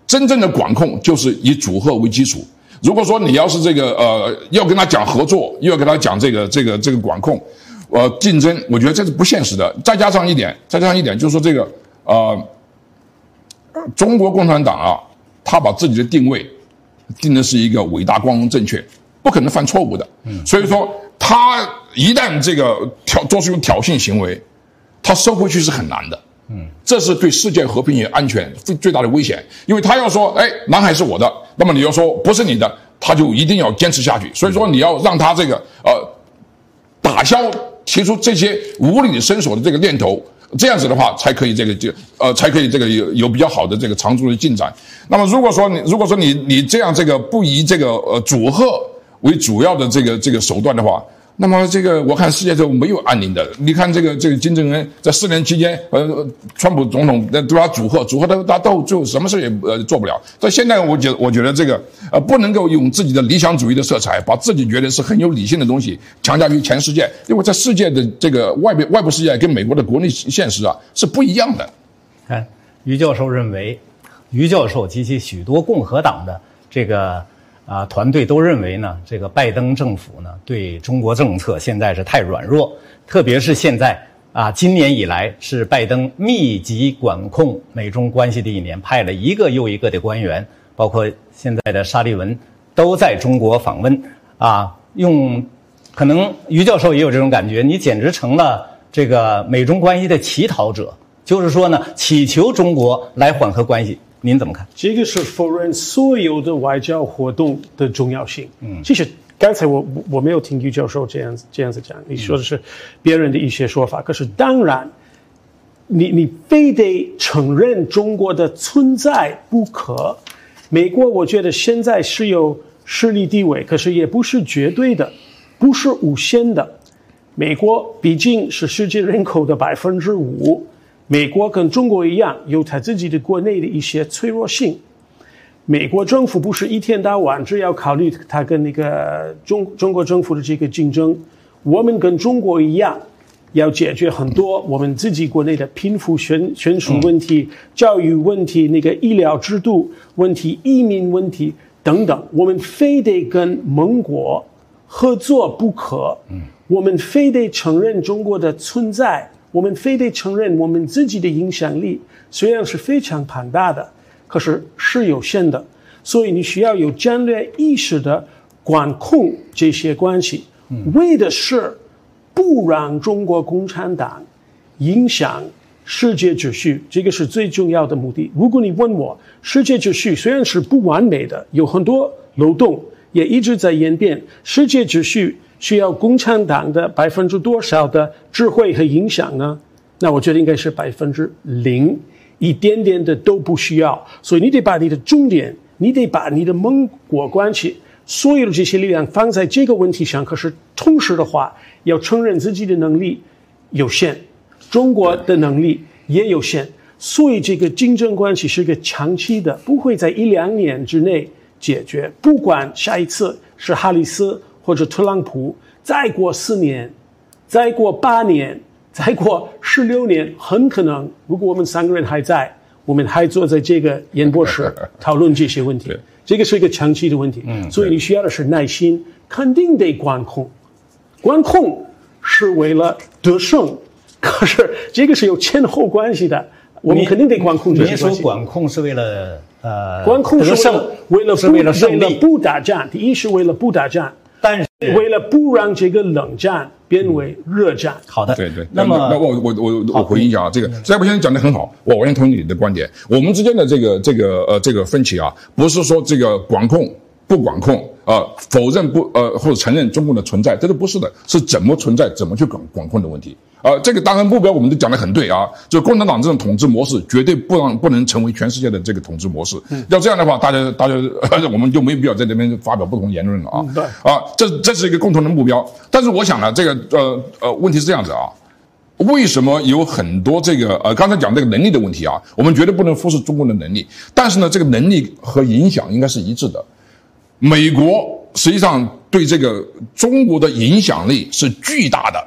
真正的管控就是以组合为基础。如果说你要是这个呃要跟他讲合作，又要跟他讲这个这个这个管控，呃竞争，我觉得这是不现实的。再加上一点，再加上一点，就是说这个呃中国共产党啊，他把自己的定位定的是一个伟大、光荣、正确，不可能犯错误的。嗯，所以说他一旦这个挑做出挑衅行为，他收回去是很难的。嗯，这是对世界和平与安全最最大的危险，因为他要说，哎，南海是我的，那么你要说不是你的，他就一定要坚持下去。所以说你要让他这个呃打消提出这些无理伸手的这个念头，这样子的话才可以这个就呃才可以这个有有比较好的这个长足的进展。那么如果说你如果说你你这样这个不以这个呃阻吓为主要的这个这个手段的话，那么这个我看世界就没有安宁的。你看这个这个金正恩在四年期间，呃，川普总统对他阻吓，阻吓他他到最后什么事也呃做不了。所以现在我觉我觉得这个呃不能够用自己的理想主义的色彩，把自己觉得是很有理性的东西强加于全世界，因为在世界的这个外边外部世界跟美国的国内现实啊是不一样的。 看，于教授认为，于教授及其许多共和党的这个。啊，团队都认为呢，这个拜登政府呢对中国政策现在是太软弱，特别是现在啊，今年以来是拜登密集管控美中关系的一年，派了一个又一个的官员，包括现在的沙利文都在中国访问啊，用可能于教授也有这种感觉，你简直成了这个美中关系的乞讨者，就是说呢，祈求中国来缓和关系。您怎么看？ 这个是否认所有的外交活动的重要性。嗯，其实刚才我我没有听于教授这样子这样子讲，你说的是别人的一些说法。可是当然，你你非得承认中国的存在不可。美国我觉得现在是有势力地位，可是也不是绝对的，不是无限的。美国毕竟是世界人口的百分之五。美国跟中国一样，有它自己的国内的一些脆弱性。美国政府不是一天到晚只要考虑它跟那个中中国政府的这个竞争，我们跟中国一样，要解决很多我们自己国内的贫富悬悬殊问题、教育问题、那个医疗制度问题、移民问题等等，我们非得跟盟国合作不可。我们非得承认中国的存在。我们非得承认我们自己的影响力虽然是非常庞大的，可是是有限的，所以你需要有战略意识的管控这些关系，为的是不让中国共产党影响世界秩序，这个是最重要的目的。如果你问我，世界秩序虽然是不完美的，有很多漏洞，也一直在演变，世界秩序需要共产党的百分之多少的智慧和影响呢？那我觉得应该是百分之零，一点点的都不需要。所以你得把你的重点，你得把你的盟国关系，所有的这些力量放在这个问题上。可是同时的话，要承认自己的能力有限，中国的能力也有限，所以这个竞争关系是个长期的，不会在一两年之内解决。不管下一次是哈里斯或者特朗普，再过四年，再过八年，再过十六年，很可能，如果我们三个人还在，我们还坐在这个演播室讨论这些问题。这个是一个长期的问题，嗯，所以你需要的是耐心，肯定得管控。管控是为了得胜，可是这个是有前后关系的，我们肯定得管控这些关系。 您说管控是为了呃管控是为了为了是为了胜利， 为了不打仗。第一是为了不打仗。 但是为了不让这个冷战变为热战。 嗯、好的， 对对。 那么， 那我我我我回应一下啊，这个翟伯先生讲得很好，我完全同意你的观点。我们之间的这个这个呃这个分歧啊，不是说这个管控不管控啊、呃，否认不呃或者承认中共的存在，这都不是的，是怎么存在，怎么去管管控的问题。啊、呃，这个当然目标我们都讲得很对啊，就共产党这种统治模式绝对不让不能成为全世界的这个统治模式。嗯、要这样的话，大家大家我们就没必要在这边发表不同言论了啊。 嗯、对啊，这这是一个共同的目标。但是我想呢，这个呃呃问题是这样子啊，为什么有很多这个呃刚才讲这个能力的问题啊，我们绝对不能忽视中共的能力，但是呢，这个能力和影响应该是一致的。美国实际上对这个中国的影响力是巨大的。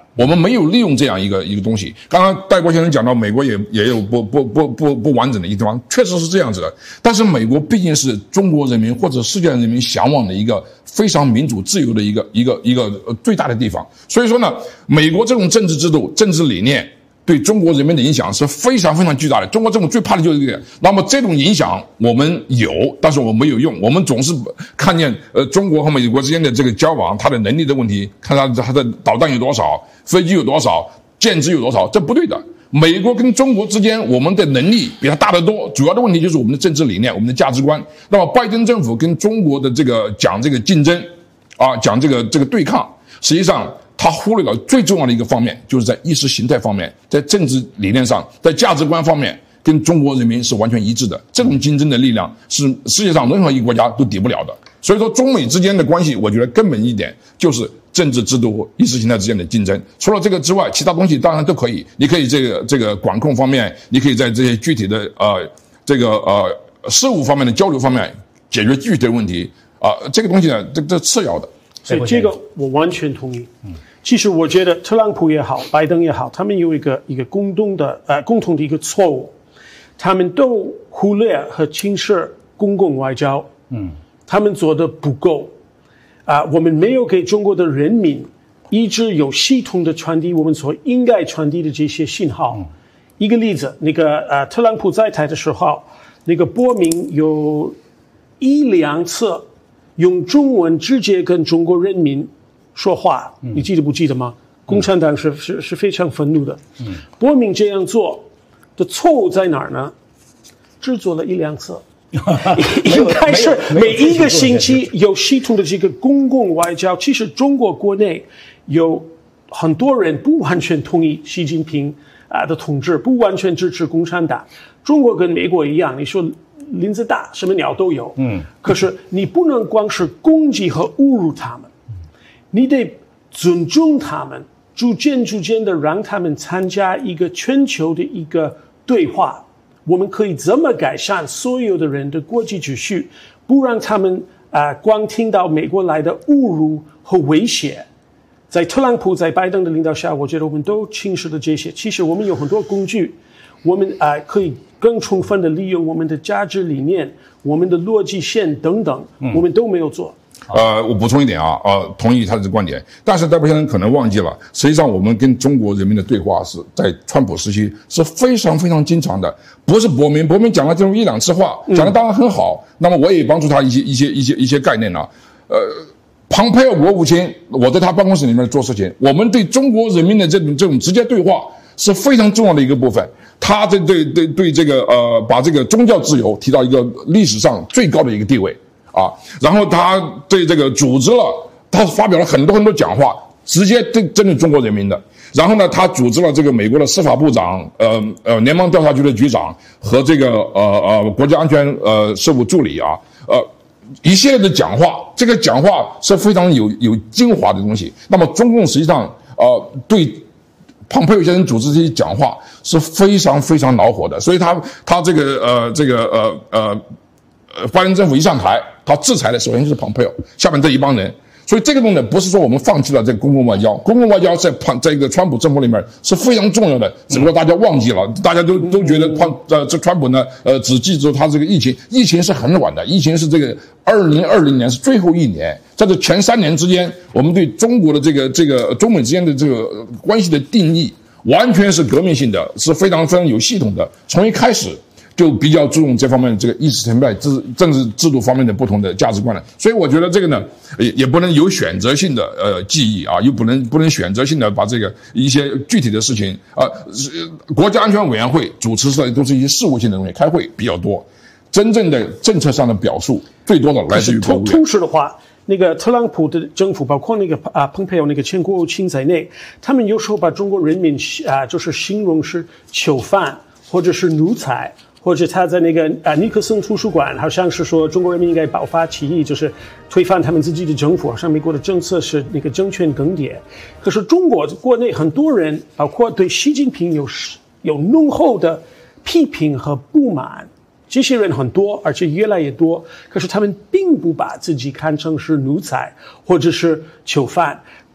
我们没有利用这样一个一个东西。刚刚戴国先生讲到，美国也也有不不不不不完整的一地方，确实是这样子的。但是美国毕竟是中国人民或者世界人民向往的一个非常民主自由的一个一个一个呃最大的地方。所以说呢，美国这种政治制度、政治理念对中国人民的影响是非常非常巨大的。中国政府最怕的就是这个。那么这种影响我们有，但是我们没有用。我们总是看见呃中国和美国之间的这个交往，它的能力的问题，看它它的导弹有多少，飞机有多少，舰只有多少，这不对的。美国跟中国之间，我们的能力比它大得多，主要的问题就是我们的政治理念、我们的价值观。那么拜登政府跟中国的这个讲这个竞争啊，讲这个这个对抗，实际上他忽略了最重要的一个方面，就是在意识形态方面，在政治理念上，在价值观方面，跟中国人民是完全一致的。这种竞争的力量是世界上任何一个国家都抵不了的。所以说，中美之间的关系，我觉得根本一点就是政治制度和意识形态之间的竞争。除了这个之外，其他东西当然都可以。你可以这个这个管控方面，你可以在这些具体的呃这个呃事务方面的交流方面解决具体的问题啊、呃，这个东西呢，这这次要的。 所以这个我完全同意。嗯。其实我觉得特朗普也好，拜登也好，他们有一个一个共同的呃共同的一个错误，他们都忽略和轻视公共外交，嗯，他们做的不够，啊、呃，我们没有给中国的人民一直有系统的传递我们所应该传递的这些信号。嗯、一个例子，那个呃特朗普在台的时候，那个波明有一两次用中文直接跟中国人民说话，你记得不记得吗？共产党是是是非常愤怒的。嗯，波明这样做的错误在哪儿呢？只做了一两次，应该是每一个星期有系统的这个公共外交。其实中国国内有很多人不完全同意习近平啊的统治，不完全支持共产党。中国跟美国一样，你说林子大，什么鸟都有。嗯，可是你不能光是攻击和侮辱他们。你得尊重他们，逐渐逐渐的让他们参加一个全球的一个对话。我们可以怎么改善所有的人的国际秩序，不让他们啊、呃、光听到美国来的侮辱和威胁。在特朗普在拜登的领导下，我觉得我们都轻视了这些。其实我们有很多工具，我们啊、呃、可以更充分的利用我们的价值理念、我们的逻辑线等等，我们都没有做。 呃，我补充一点啊，呃，同意他的观点，但是戴博先生可能忘记了，实际上我们跟中国人民的对话是在川普时期是非常非常经常的，不是伯明，伯明讲了这种一两次话，讲的当然很好，那么我也帮助他一些一些一些一些概念啊，呃，庞佩奥国务卿，我在他办公室里面做事情，我们对中国人民的这种这种直接对话是非常重要的一个部分，他对对对对这个呃，把这个宗教自由提到一个历史上最高的一个地位。啊，然后他对这个组织了，他发表了很多很多讲话，直接对针对中国人民的。然后呢，他组织了这个美国的司法部长、呃呃联邦调查局的局长和这个呃呃国家安全呃事务助理啊，呃一系列的讲话，这个讲话是非常有有精华的东西。那么中共实际上呃对庞佩奥先生组织这些讲话是非常非常恼火的，所以他他这个呃这个呃呃。呃，拜登政府一上台，他制裁的首先就是庞佩奥下面这一帮人，所以这个东西呢，不是说我们放弃了这个公共外交，公共外交在在一个川普政府里面是非常重要的，只不过大家忘记了，大家都都觉得川呃这川普呢呃只记住他这个疫情，疫情是很晚的，疫情是这个二零二零年是最后一年，在这前三年之间，我们对中国的这个这个中美之间的这个关系的定义完全是革命性的，是非常非常有系统的，从一开始。就比较注重这方面这个意识形态、制政治制度方面的不同的价值观了，所以我觉得这个呢，也也不能有选择性的呃记忆啊，又不能不能选择性的把这个一些具体的事情啊、呃，国家安全委员会主持的都是一些事务性的东西，开会比较多，真正的政策上的表述最多的来自于国务院。 同时的话，那个特朗普的政府，包括那个啊蓬佩奥那个前国务卿在内，他们有时候把中国人民啊就是形容是囚犯或者是奴才。或者他在那个啊尼克森图书馆，好像是说中国人民应该爆发起义，就是推翻他们自己的政府，好像美国的政策是那个政权更迭。可是中国国内很多人，包括对习近平有有浓厚的批评和不满，这些人很多，而且越来越多。可是他们并不把自己看成是奴才或者是囚犯。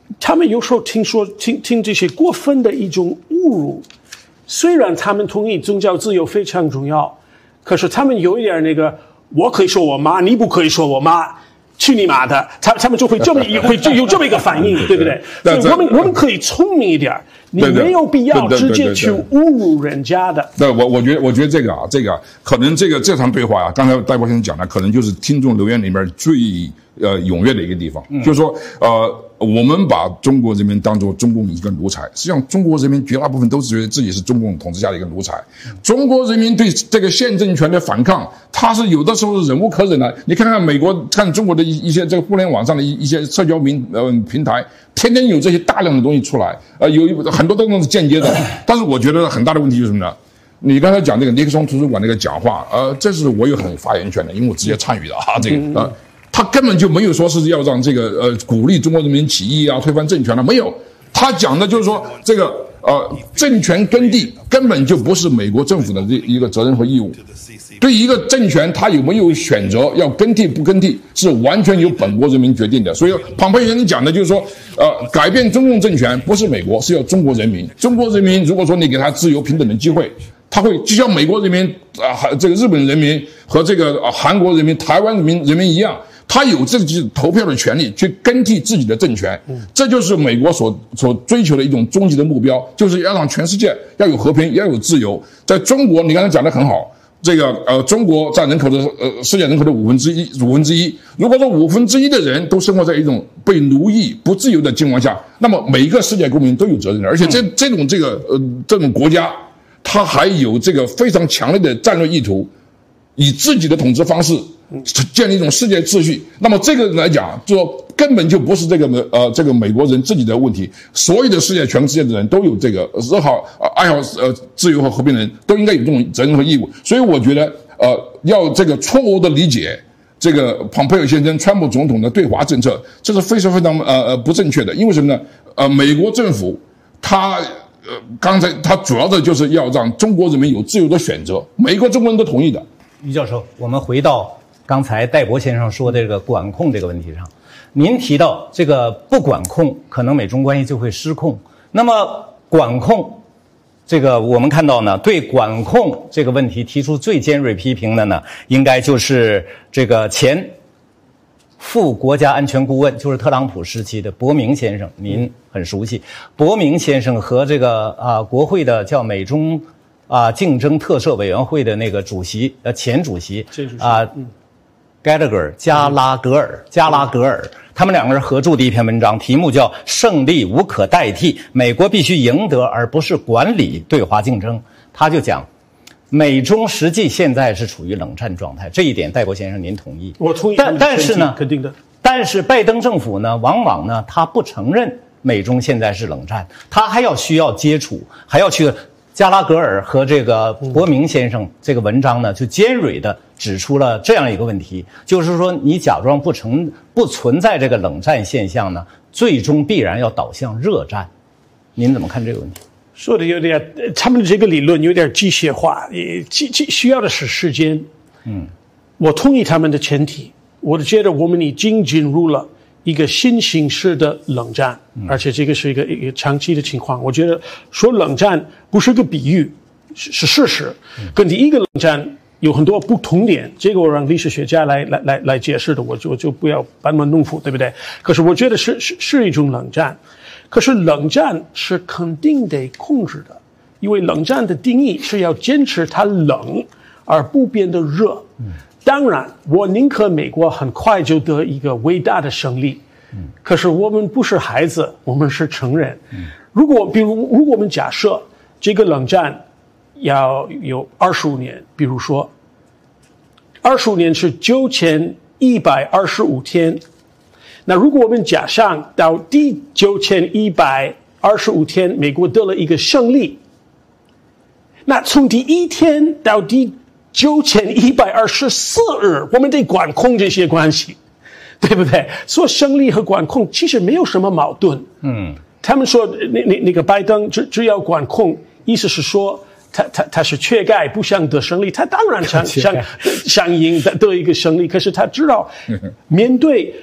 他们有时候听说听听这些过分的一种侮辱，虽然他们同意宗教自由非常重要，可是他们有一点那个，我可以说我妈，你不可以说我妈。去你妈的！他他们就会这么会就有这么一个反应，对不对？所以我们我们可以聪明一点，你没有必要直接去侮辱人家的。 对，我我觉得我觉得这个啊，这个、啊、可能这个这场对话啊，刚才戴博先生讲的，可能就是听众留言里面最呃踊跃的一个地方，嗯、就是说呃。我们把中国人民当作中共一个奴才，实际上中国人民绝大部分都是觉得自己是中共统治下的一个奴才。中国人民对这个现政权的反抗，他是有的时候是忍无可忍的。你看看美国，看中国的一一些这个互联网上的一一些社交平呃平台，天天有这些大量的东西出来，呃，有很多都是间接的。但是我觉得很大的问题就是什么呢？你刚才讲这个尼克松图书馆那个讲话，呃，这是我有很发言权的，因为我直接参与的啊，这个呃。他根本就没有说是要让这个呃鼓励中国人民起义啊，推翻政权了，没有。他讲的就是说这个呃政权耕地根本就不是美国政府的这一个责任和义务。对于一个政权，他有没有选择要更替不更替，是完全由本国人民决定的。所以庞培先生讲的就是说，呃，改变中共政权不是美国，是要中国人民。中国人民如果说你给他自由平等的机会，他会就像美国人民啊、呃，这个日本人民和这个、呃、韩国人民、台湾人民人民一样。他有自己投票的权利去更替自己的政权，这就是美国所所追求的一种终极的目标，就是要让全世界要有和平，要有自由。在中国，你刚才讲得很好，这个呃，中国占人口的呃世界人口的五分之一，五分之一。如果说五分之一的人都生活在一种被奴役、不自由的情况下，那么每一个世界公民都有责任的，而且这这种这个呃这种国家，它还有这个非常强烈的战略意图，以自己的统治方式。建立一种世界秩序，那么这个来讲，就说根本就不是这个呃这个美国人自己的问题，所有的世界全世界的人都有这个热好呃爱好呃自由和和平的人都应该有这种责任和义务。所以我觉得呃要这个错误的理解这个蓬佩奥先生川普总统的对华政策，这是非常非常呃呃不正确的。因为什么呢？呃，美国政府他呃刚才他主要的就是要让中国人民有自由的选择，每个中国人都同意的。 于教授，我们回到刚才戴博先生说的这个管控这个问题上，您提到这个不管控，可能美中关系就会失控。那么管控，这个我们看到呢，对管控这个问题提出最尖锐批评的呢，应该就是这个前副国家安全顾问，就是特朗普时期的伯明先生，您很熟悉。伯明先生和这个啊国会的叫美中啊竞争特设委员会的那个主席呃前主席啊。嗯Gallagher 加拉格尔加拉格尔，他们两个人合著的一篇文章，题目叫《胜利无可代替，美国必须赢得而不是管理对华竞争》。他就讲，美中实际现在是处于冷战状态，这一点戴博先生您同意？ 我同意。 但但是呢， 肯定的。 但是拜登政府呢，往往呢，他不承认美中现在是冷战，他还要需要接触，还要去。加拉格尔和这个伯明先生这个文章呢，就尖锐地指出了这样一个问题，就是说你假装不成不存在这个冷战现象呢，最终必然要导向热战。您怎么看这个问题？ 说的有点，他们的这个理论有点机械化，也机机需要的是时间。嗯，我同意他们的前提，我觉得我们已经进入了一个新形式的冷战，而且这个是一个一个长期的情况。我觉得说冷战不是个比喻，是是事实。跟第一个冷战有很多不同点，这个我让历史学家来来来来解释的，我就我就不要班门弄斧，对不对？可是我觉得是是是一种冷战，可是冷战是肯定得控制的，因为冷战的定义是要坚持它冷而不变得热。当然，我宁可美国很快就得一个伟大的胜利。嗯，可是我们不是孩子，我们是成人。嗯，如果比如如果我们假设这个冷战要有二十五年，比如说二十五年是九千一百二十五天，那如果我们假想到第九千一百二十五天，美国得了一个胜利，那从第一天到第九千一百二十四日，我们得管控这些关系，对不对？说胜利和管控其实没有什么矛盾。嗯，他们说那那那个拜登只只要管控，意思是说他他他是缺钙，不想得胜利，他当然想想想赢得得一个胜利，可是他知道面对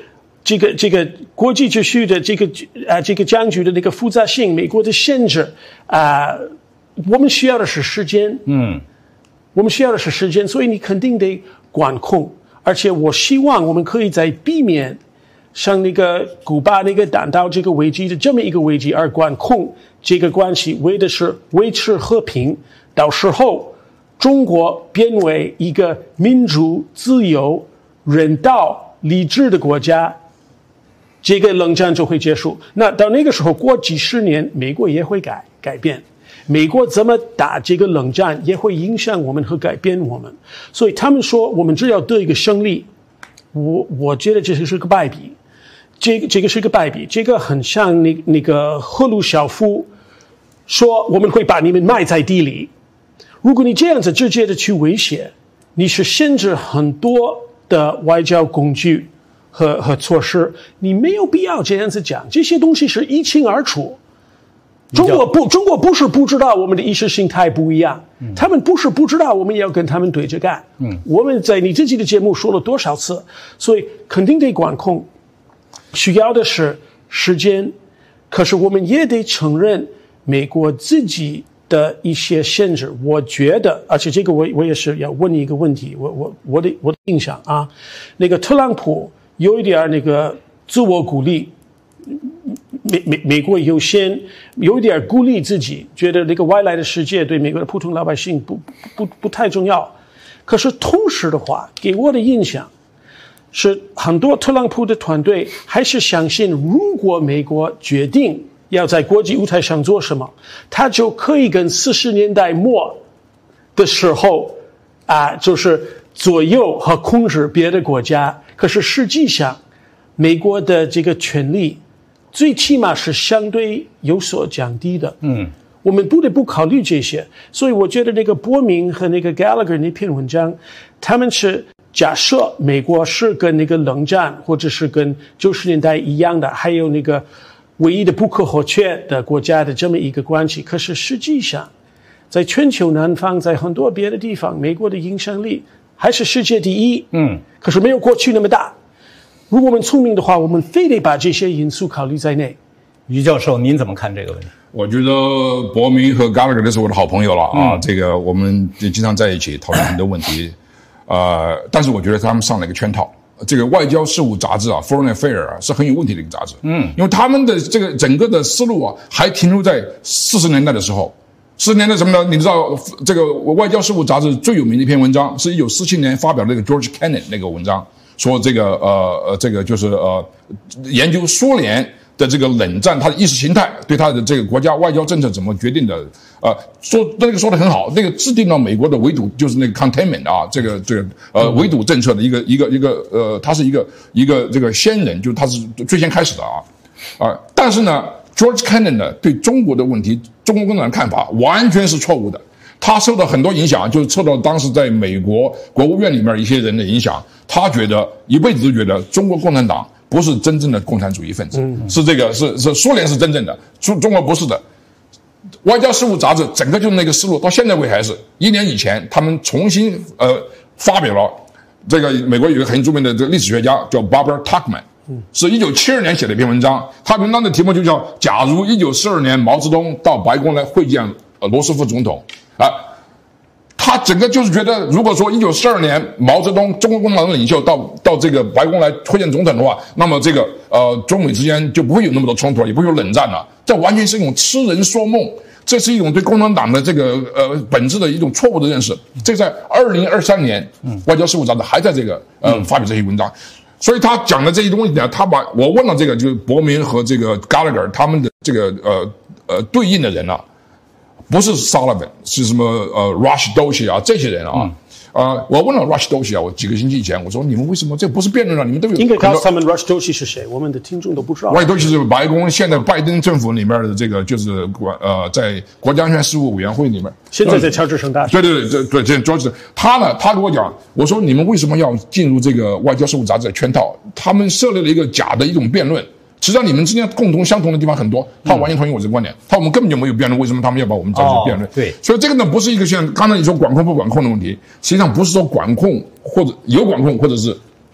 这个这个国际秩序的这个啊这个僵局的那个复杂性，美国的限制啊，我们需要的是时间， 嗯， 我们需要的是时间，所以你肯定得管控，而且我希望我们可以在避免像那个古巴那个弹道这个危机的这么一个危机而管控这个关系，为的是维持和平，到时候中国变为一个民主、自由、人道、理智的国家。这个冷战就会结束。那到那个时候，过几十年，美国也会改改变。美国怎么打这个冷战，也会影响我们和改变我们。所以他们说，我们只要得一个胜利，我我觉得这是个败笔。这个这个是个败笔，这个很像那那个赫鲁晓夫说，我们会把你们埋在地里。如果你这样子直接的去威胁，你是限制很多的外交工具。和和措施，你没有必要这样子讲，这些东西是一清二楚。中国不，中国不是不知道我们的意识形态不一样，嗯、他们不是不知道我们要跟他们对着干。嗯，我们在你自己的节目说了多少次，所以肯定得管控，需要的是时间，可是我们也得承认美国自己的一些限制。我觉得，而且这个我我也是要问你一个问题，我我我的我的印象啊，那个特朗普。有一点那个自我鼓励，美美美国优先，有一点鼓励自己，觉得那个外来的世界对美国的普通老百姓不不不太重要。可是同时的话，给我的印象是，很多特朗普的团队还是相信，如果美国决定要在国际舞台上做什么，他就可以跟四十年代末的时候啊，就是左右和控制别的国家。可是实际上，美国的这个权力，最起码是相对有所降低的。嗯，我们不得不考虑这些。所以我觉得那个伯明和那个 Gallagher 那篇文章，他们是假设美国是跟那个冷战或者是跟九十年代一样的，还有那个唯一的不可或缺的国家的这么一个关系。可是实际上，在全球南方，在很多别的地方，美国的影响力还是世界第一。嗯，可是没有过去那么大。如果我们聪明的话，我们非得把这些因素考虑在内。 于教授，您怎么看这个问题？ 我觉得伯明和 Gallagher 都是我的好朋友了啊，嗯、这个我们经常在一起讨论很多问题。呃，但是我觉得他们上了一个圈套。这个外交事务杂志啊 ，Foreign Affairs 啊，是很有问题的一个杂志。嗯，因为他们的这个整个的思路啊，还停留在四十年代的时候。四十年代什么呢？你知道这个外交事务杂志最有名的一篇文章，是一九四七年发表的那个 George Kennan 那个文章，说这个呃呃这个就是呃研究苏联的这个冷战，它的意识形态对它的这个国家外交政策怎么决定的？呃，说那个说的很好，那个制定了美国的围堵，就是那个 containment 啊，这个这个呃围堵政策的一个一个一个呃，它是一个一个这个先人，就是他是最先开始的啊啊、呃，但是呢 ，George Kennan 呢对中国的问题，中国共产党的看法完全是错误的。他受到很多影响，就是受到当时在美国国务院里面一些人的影响。他觉得一辈子都觉得中国共产党不是真正的共产主义分子，嗯、是这个是是苏联是真正的，中中国不是的。外交事务杂志整个就是那个思路，到现在为止还是一年以前，他们重新呃发表了这个美国有一个很著名的这个历史学家叫 Barbara Tuchman， 是一九七二年写的一篇文章，他文章的题目就叫“假如一九四二年毛泽东到白宫来会见呃罗斯福总统”。啊，他整个就是觉得，如果说一九四二年毛泽东中国共产党的领袖到到这个白宫来会见总统的话，那么这个呃中美之间就不会有那么多冲突，也不会有冷战了。这完全是一种痴人说梦，这是一种对共产党的这个呃本质的一种错误的认识。这在二零二三年，嗯，外交事务杂志还在这个呃、嗯、发表这些文章，所以他讲的这些东西呢，他把我问了这个就是伯明和这个 Gallagher 他们的这个呃呃对应的人啊。不是 Sullivan， 是什么呃 Rush Doshi 啊这些人啊，啊、嗯呃，我问了 Rush Doshi 啊，我几个星期以前我说你们为什么这不是辩论啊？你们都有应该告诉他们 Rush Doshi 是谁，我们的听众都不知道。 Rush Doshi 是白宫现在拜登政府里面的这个就是呃在国家安全事务委员会里面， 现在在乔治城大学。 对对对对对，这 George 他呢，他跟我讲，我说你们为什么要进入这个外交事务杂志的圈套？他们设立了一个假的一种辩论。实际上你们之间共同相同的地方很多，他完全同意我这个观点。他我们根本就没有辩论，为什么他们要把我们叫做辩论？ 哦、对， 所以这个呢不是一个像刚才你说管控不管控的问题，实际上不是说管控或者有管控或者是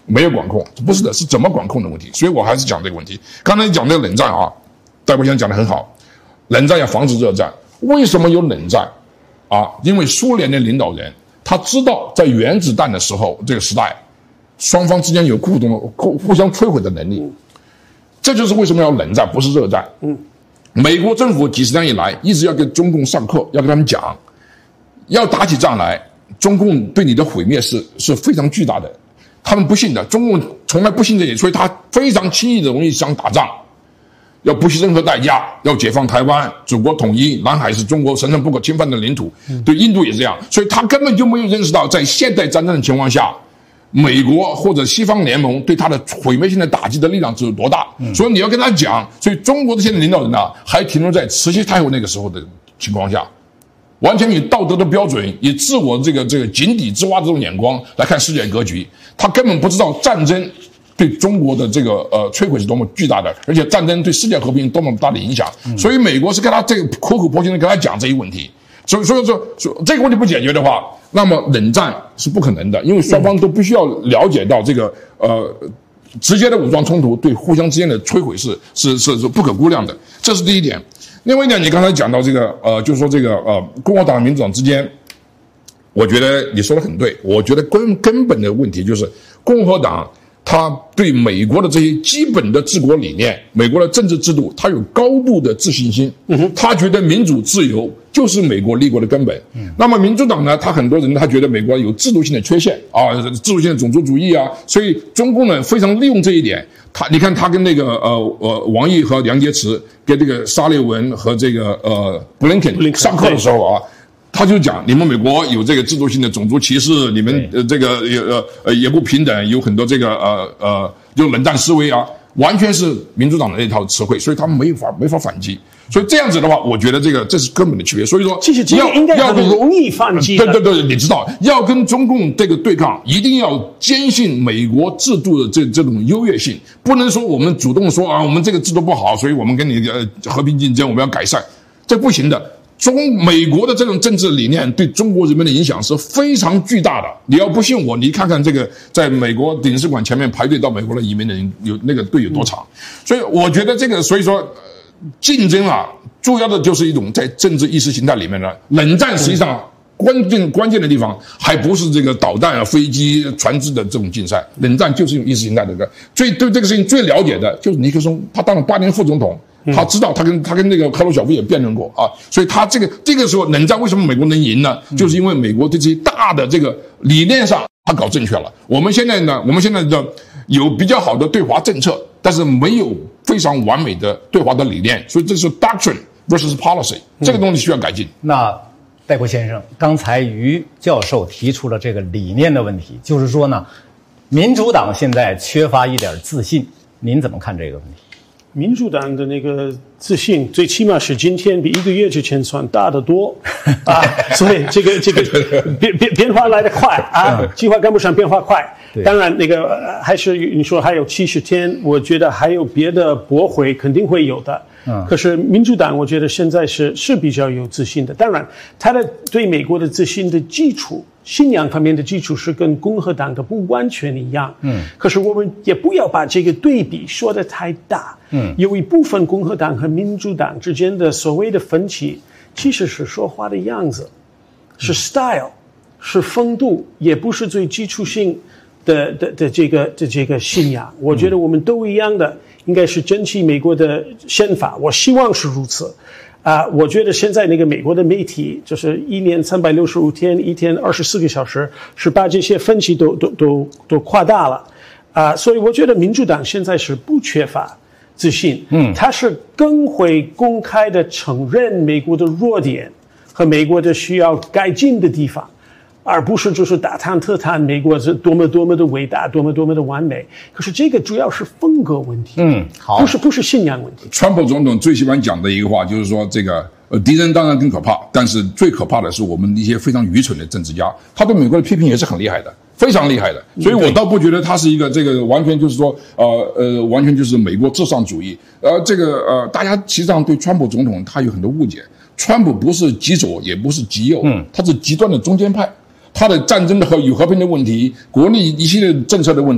没有管控，不是的，是怎么管控的问题。所以我还是讲这个问题。刚才讲那个冷战啊，戴国先生讲得很好，冷战要防止热战。为什么有冷战啊？因为苏联的领导人他知道在原子弹的时候这个时代，双方之间有互动、互互相摧毁的能力。这就是为什么要冷战，不是热战。嗯，美国政府几十年以来一直要给中共上课，要跟他们讲，要打起仗来，中共对你的毁灭是是非常巨大的。他们不信的，中共从来不信这点，所以他非常轻易的容易想打仗，要不惜任何代价，要解放台湾，祖国统一，南海是中国神圣不可侵犯的领土。对印度也这样，所以他根本就没有认识到，在现代战争的情况下，美国或者西方联盟对他的毁灭性的打击的力量是有多大。嗯、所以你要跟他讲，所以中国的现在领导人呢、啊，还停留在慈禧太后那个时候的情况下。完全以道德的标准，以自我这个这个井底之蛙这种眼光来看世界格局，他根本不知道战争对中国的这个呃摧毁是多么巨大的，而且战争对世界和平多么大的影响。嗯、所以美国是跟他这个苦口婆心的跟他讲这一问题。所以所以说，说这个问题不解决的话，那么冷战是不可能的，因为双方都必须要了解到这个呃直接的武装冲突对互相之间的摧毁是是是是不可估量的，这是第一点。另外一点，你刚才讲到这个，呃，就是说这个，呃，共和党、民主党之间，我觉得你说的很对。我觉得根根本的问题就是，共和党他对美国的这些基本的治国理念、美国的政治制度，他有高度的自信心。嗯哼，他觉得民主自由就是美国立国的根本。嗯，那么民主党呢，他很多人他觉得美国有制度性的缺陷啊，制度性的种族主义啊，所以中共呢非常利用这一点。他，你看他跟那个呃呃王毅和梁洁篪跟这个沙利文和这个呃布林肯上课的时候啊，他就讲你们美国有这个制度性的种族歧视，你们呃这个呃呃也不平等，有很多这个呃呃就冷战思维啊，完全是民主党的那套词汇，所以他们没法没法反击。所以这样子的话，我觉得这个这是根本的区别。所以说， 其实这个应该很容易反击的。 对对对，你知道，要跟中共这个对抗，一定要坚信美国制度的这这种优越性，不能说我们主动说啊，我们这个制度不好，所以我们跟你呃和平竞争，我们要改善，这不行的。中美国的这种政治理念对中国人民的影响是非常巨大的。你要不信我，你看看这个在美国领事馆前面排队到美国的移民的人有那个队有多长。所以我觉得这个，所以说。竞争啊，主要的就是一种在政治意识形态里面的冷战。实际上，关键关键的地方还不是这个导弹啊、飞机、船只的这种竞赛，冷战就是一种意识形态的。这个最对这个事情最了解的就是尼克松，他当了八年副总统，他知道他跟他跟那个赫鲁晓夫也辩论过啊，所以他这个这个时候冷战为什么美国能赢呢？就是因为美国对这些大的这个理念上他搞正确了。我们现在呢，我们现在的有比较好的对华政策，但是没有非常完美的对华的理念，所以这是 doctrine versus policy， 这个东西需要改进。 嗯、那戴国先生，刚才于教授提出了这个理念的问题，就是说呢，民主党现在缺乏一点自信，您怎么看这个问题？ 民主党的那个自信，最起码是今天比一个月之前算大得多啊，所以这个这个变变变化来得快啊，计划赶不上变化快。当然，那个、呃、还是你说还有七十天，我觉得还有别的驳回肯定会有的。嗯，可是民主党我觉得现在是是比较有自信的。当然，他的对美国的自信的基础。信仰方面的基础是跟共和党的不完全一样，嗯，可是我们也不要把这个对比说得太大，嗯，有一部分共和党和民主党之间的所谓的分歧，其实是说话的样子，是 style， 是风度，也不是最基础性的的的这个的这个信仰。我觉得我们都一样的，应该是珍惜美国的宪法，我希望是如此。啊、呃，我觉得现在那个美国的媒体，就是一年三百六十五天，一天二十四个小时，是把这些分歧都都都都夸大了，啊、呃，所以我觉得民主党现在是不缺乏自信，嗯，他是更会公开的承认美国的弱点和美国的需要改进的地方。而不是就是大谈特谈美国是多么多么的伟大，多么多么的完美。可是这个主要是风格问题，嗯，好，不是不是信仰问题。 川普总统最喜欢讲的一个话就是说，这个呃敌人当然更可怕，但是最可怕的是我们一些非常愚蠢的政治家。他对美国的批评也是很厉害的，非常厉害的。所以我倒不觉得他是一个这个完全就是说呃呃完全就是美国至上主义。呃这个呃大家实际上对川普总统他有很多误解。川普不是极左，也不是极右，嗯，他是极端的中间派。他的战争的和与和平的问题，国内一系列政策的问题，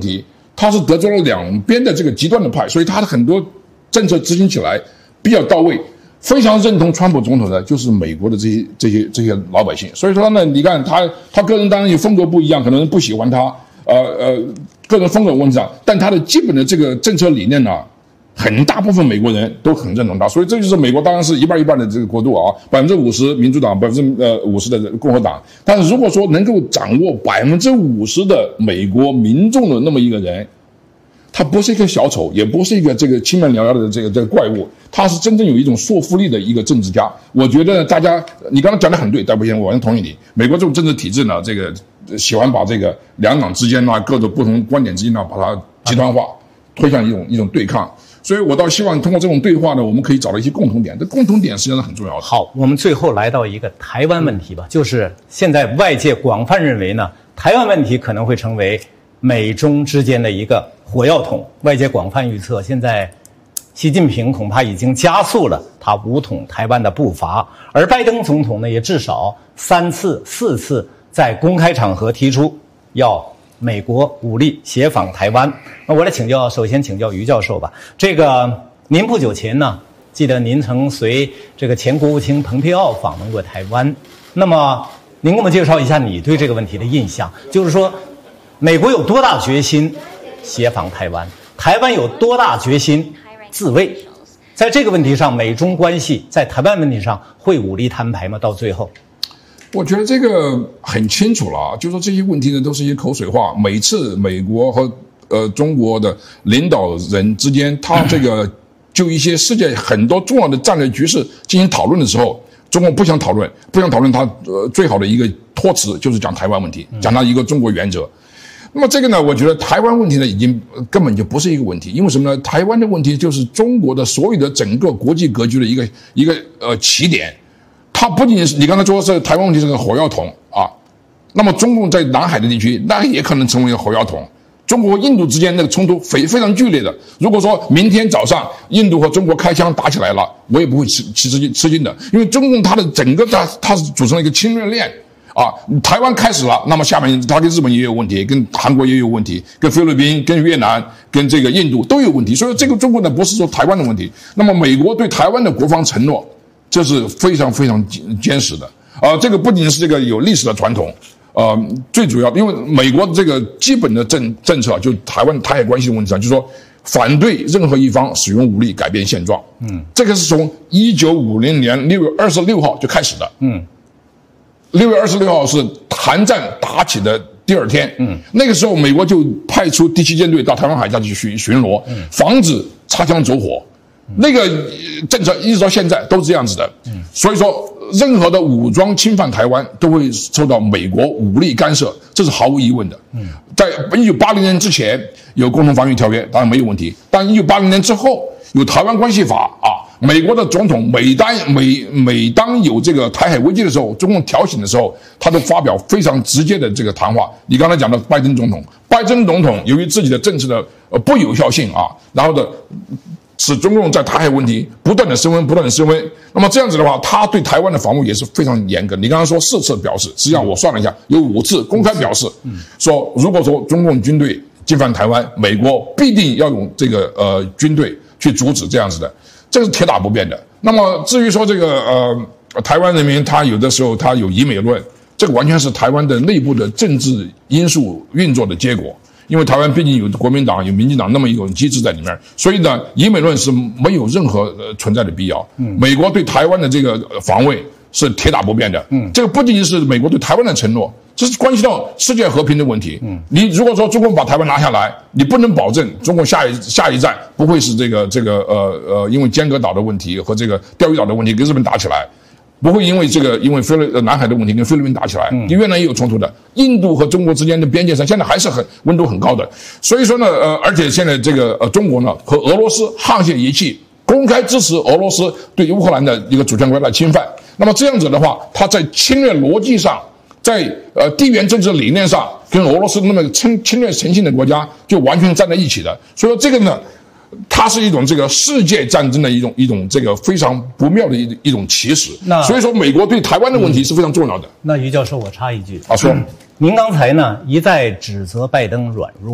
他是得罪了两边的这个极端的派，所以他的很多政策执行起来比较到位。非常认同川普总统的就是美国的这些这些这些老百姓，所以说呢，你看他他个人当然有风格不一样，可能人不喜欢他，呃呃，个人风格问题上，但他的基本的这个政策理念呢，很大部分美国人都很认同他，所以这就是美国当然是一半一半的这个国度啊，百分之五十民主党，百分之呃五十的共和党，但是如果说能够掌握百分之五十的美国民众的那么一个人。他不是一个小丑，也不是一个这个轻慢寥寥的这个这个怪物，他是真正有一种说服力的一个政治家。我觉得大家，你刚才讲的很对，戴博先生，我完全同意你。美国这种政治体制呢，这个喜欢把这个两党之间呢各种不同观点之间呢，把它极端化，推向一种一种对抗。所以我倒希望通过这种对话呢，我们可以找到一些共同点。这共同点实际上是很重要的。 好，我们最后来到一个台湾问题吧，就是现在外界广泛认为呢，台湾问题可能会成为美中之间的一个火药桶。外界广泛预测，现在习近平恐怕已经加速了他武统台湾的步伐，而拜登总统呢，也至少三次、四次在公开场合提出要美国武力协防台湾。那我来请教，首先请教于教授吧。这个您不久前呢，记得您曾随这个前国务卿蓬佩奥访问过台湾，那么您给我们介绍一下你对这个问题的印象，就是说美国有多大决心协防台湾，台湾有多大决心自卫？在这个问题上，美中关系在台湾问题上会武力摊牌吗？到最后， 我觉得这个很清楚了啊，就说这些问题呢都是一些口水话。每次美国和呃中国的领导人之间，他这个就一些世界很多重要的战略局势进行讨论的时候，中国不想讨论，不想讨论他呃最好的一个托词就是讲台湾问题，讲他一个中国原则。那么这个呢，我觉得台湾问题呢，已经根本就不是一个问题，因为什么呢？台湾的问题就是中国的所有的整个国际格局的一个一个呃起点。它不仅仅是你刚才说是台湾问题是个火药桶啊，那么中共在南海的地区，那也可能成为一个火药桶。中国和印度之间那个冲突非非常剧烈的，如果说明天早上印度和中国开枪打起来了，我也不会吃吃吃惊吃惊的，因为中共它的整个它它是组成了一个侵略链。啊，台湾开始了，那么下面它跟日本也有问题，跟韩国也有问题，跟菲律宾、跟越南、跟这个印度都有问题。所以这个中国呢，不是说台湾的问题。那么美国对台湾的国防承诺，这是非常非常坚实的。啊，这个不仅是这个有历史的传统，呃，最主要因为美国这个基本的政政策，就台湾台海关系的问题上，就是说反对任何一方使用武力改变现状。嗯，这个是从一九五零年六月二十六号就开始的。嗯。六月二十六号是韩战打起的第二天，嗯，那个时候美国就派出第七舰队到台湾海峡去巡巡逻，嗯，防止擦枪走火。嗯、那个政策一直到现在都是这样子的，嗯，所以说任何的武装侵犯台湾都会受到美国武力干涉，这是毫无疑问的。嗯，在一九八零年之前有共同防御条约，当然没有问题，但一九八零年之后有台湾关系法啊。美国的总统每当每每当有这个台海危机的时候，中共挑衅的时候，他都发表非常直接的这个谈话。你刚才讲的拜登总统，拜登总统由于自己的政治的呃不有效性啊，然后的使中共在台海问题不断的升温，不断的升温。那么这样子的话，他对台湾的防务也是非常严格。你刚刚说四次表示，实际上我算了一下，有五次公开表示，说如果说中共军队进犯台湾，美国必定要用这个呃军队去阻止这样子的。这个是铁打不变的。那么至于说这个呃台湾人民他有的时候他有以美论，这个完全是台湾的内部的政治因素运作的结果。因为台湾毕竟有国民党有民进党那么一种机制在里面，所以呢以美论是没有任何呃存在的必要。嗯，美国对台湾的这个防卫是铁打不变的。嗯，这个不仅仅是美国对台湾的承诺，这是关系到世界和平的问题。嗯，你如果说中共把台湾拿下来，你不能保证中共下一下一站不会是这个这个呃呃，因为尖阁岛的问题和这个钓鱼岛的问题跟日本打起来，不会因为这个因为菲律南海的问题跟菲律宾打起来。嗯，越南也有冲突的，印度和中国之间的边界上现在还是很温度很高的。所以说呢，呃，而且现在这个呃中国呢和俄罗斯沆瀣一气，公开支持俄罗斯对乌克兰的一个主权国家的侵犯。那么这样子的话，它在侵略逻辑上，在呃地缘政治理念上，跟俄罗斯那么侵侵略成性的国家就完全站在一起的。所以说这个呢，它是一种这个世界战争的一种一种这个非常不妙的一一种起始。那所以说，美国对台湾的问题是非常重要的。 那于教授，我插一句啊，说、嗯， 您刚才呢一再指责拜登软弱，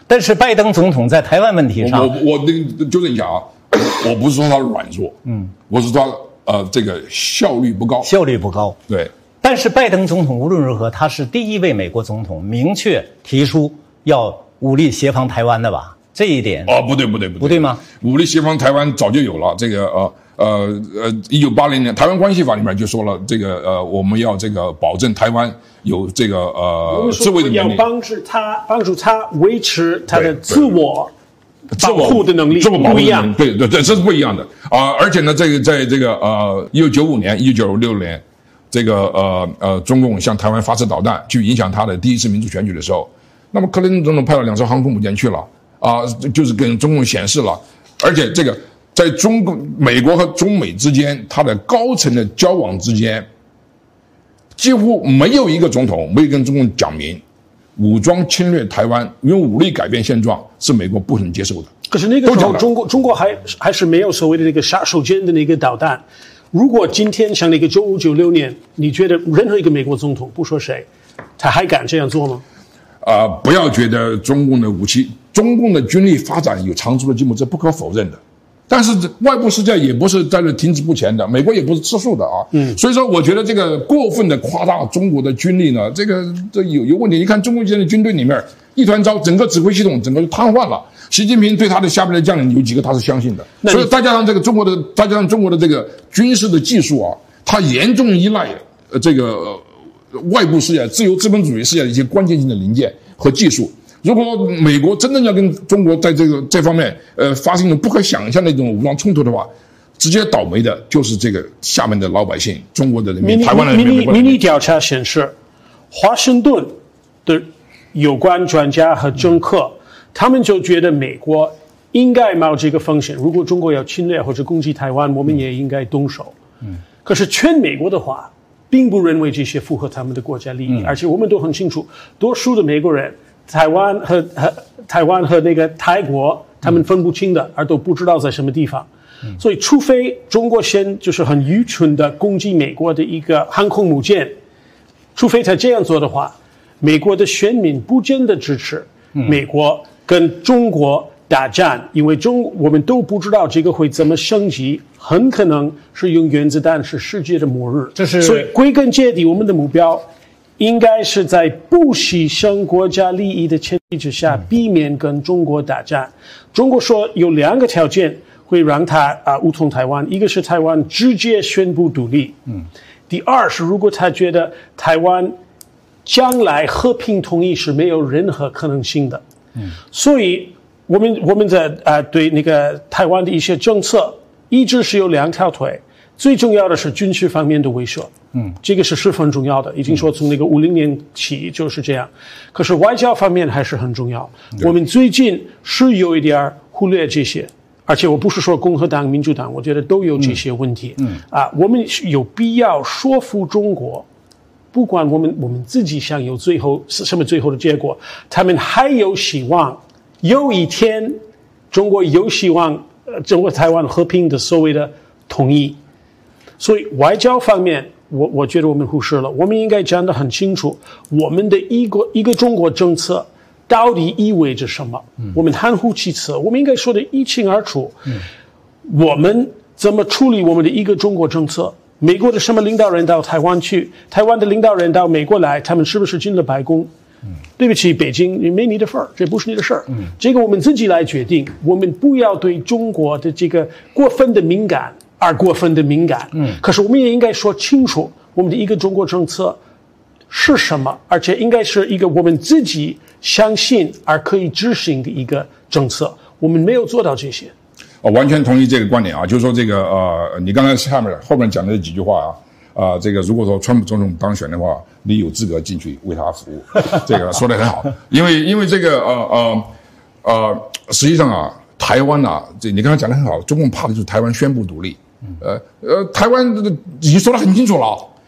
但是拜登总统在台湾问题上， 我我我那个纠正一下啊，我不是说他软弱，嗯，我是说呃这个效率不高， 效率不高。 对， 但是拜登总统无论如何，他是第一位美国总统明确提出要武力协防台湾的吧？这一点哦，不对不对不对， 不对吗？ 武力协防台湾早就有了，这个呃呃呃，一九八零年台湾关系法里面就说了，这个呃我们要这个保证台湾有这个呃自卫的能力， 要帮助他帮助他维持他的自我保护的能力， 自我保护不一样。 对对对，这是不一样的啊、呃！而且呢，这个在这个呃一九九五年、一九九六年，这个呃呃中共向台湾发射导弹，去影响他的第一次民主选举的时候，那么克林顿总统派了两艘航空母舰去了。啊，就是跟中共显示了，而且这个在中国、美国和中美之间，它的高层的交往之间，几乎没有一个总统没有跟中共讲明，武装侵略台湾，用武力改变现状是美国不能接受的。 可是那个时候，中国中国还还是没有所谓的那个杀手锏的那个导弹。如果今天像那个九五九六年，你觉得任何一个美国总统，不说谁，他还敢这样做吗？ 啊、呃，不要觉得中共的武器、中共的军力发展有长足的进步，这不可否认的。但是外部世界也不是在这停止不前的，美国也不是吃素的啊。嗯，所以说我觉得这个过分的夸大中国的军力呢，这个这有有问题。你看中国现在的军队里面一团糟，整个指挥系统整个就瘫痪了。习近平对他的下面的将领有几个他是相信的，所以再加上这个中国的，再加上中国的这个军事的技术啊，它严重依赖呃这个。呃外部世界、自由资本主义世界的一些关键性的零件和技术，如果美国真正要跟中国在这个这方面呃发生不可想象的一种武装冲突的话，直接倒霉的就是这个下面的老百姓，中国的人民、台湾的人民。 民意调查显示，华盛顿的有关专家和政客，他们就觉得美国应该冒这个风险。如果中国要侵略或者攻击台湾，我们也应该动手。嗯，可是全美国的话，并不认为这些符合他们的国家利益，嗯、而且我们都很清楚，多数的美国人，台湾和和台湾和那个泰国，他们分不清的，而都不知道在什么地方。嗯、所以，除非中国先就是很愚蠢的攻击美国的一个航空母舰，除非他这样做的话，美国的选民不见得支持美国跟中国打战，因为中我们都不知道这个会怎么升级，很可能是用原子弹，是世界的末日。 这是所以归根结底，我们的目标应该是在不牺牲国家利益的前提之下，避免跟中国打战。中国说有两个条件会让他啊武统台湾，一个是台湾直接宣布独立，嗯，第二是如果他觉得台湾将来和平统一是没有任何可能性的，嗯，所以。我们我们在啊、呃、对那个台湾的一些政策一直是有两条腿，最重要的是军事方面的威慑，嗯，这个是十分重要的，已经说从那个五零年起就是这样。可是外交方面还是很重要，我们最近是有一点忽略这些，而且我不是说共和党、民主党，我觉得都有这些问题，嗯，嗯啊，我们有必要说服中国。不管我们我们自己想有最后是什么最后的结果，他们还有希望。有一天，中国有希望，呃，中国台湾和平的所谓的统一。所以外交方面，我我觉得我们忽视了，我们应该讲得很清楚，我们的一个一个中国政策到底意味着什么？嗯、我们含糊其辞，我们应该说得一清二楚。嗯、我们怎么处理我们的一个中国政策？美国的什么领导人到台湾去？台湾的领导人到美国来，他们是不是进了白宫？嗯、对不起，北京，没你的份儿，这不是你的事儿。嗯、这个我们自己来决定。我们不要对中国的这个过分的敏感而过分的敏感。嗯，可是我们也应该说清楚，我们的一个中国政策是什么，而且应该是一个我们自己相信而可以执行的一个政策。我们没有做到这些。 我完全同意这个观点啊，就是说这个呃，你刚才下面后面讲的这几句话啊。啊、呃，这个如果说川普总统当选的话，你有资格进去为他服务，这个说得很好。因为因为这个呃呃呃，实际上啊，台湾啊，这你刚才讲得很好，中共怕的就是台湾宣布独立。呃呃，台湾已经说得很清楚了，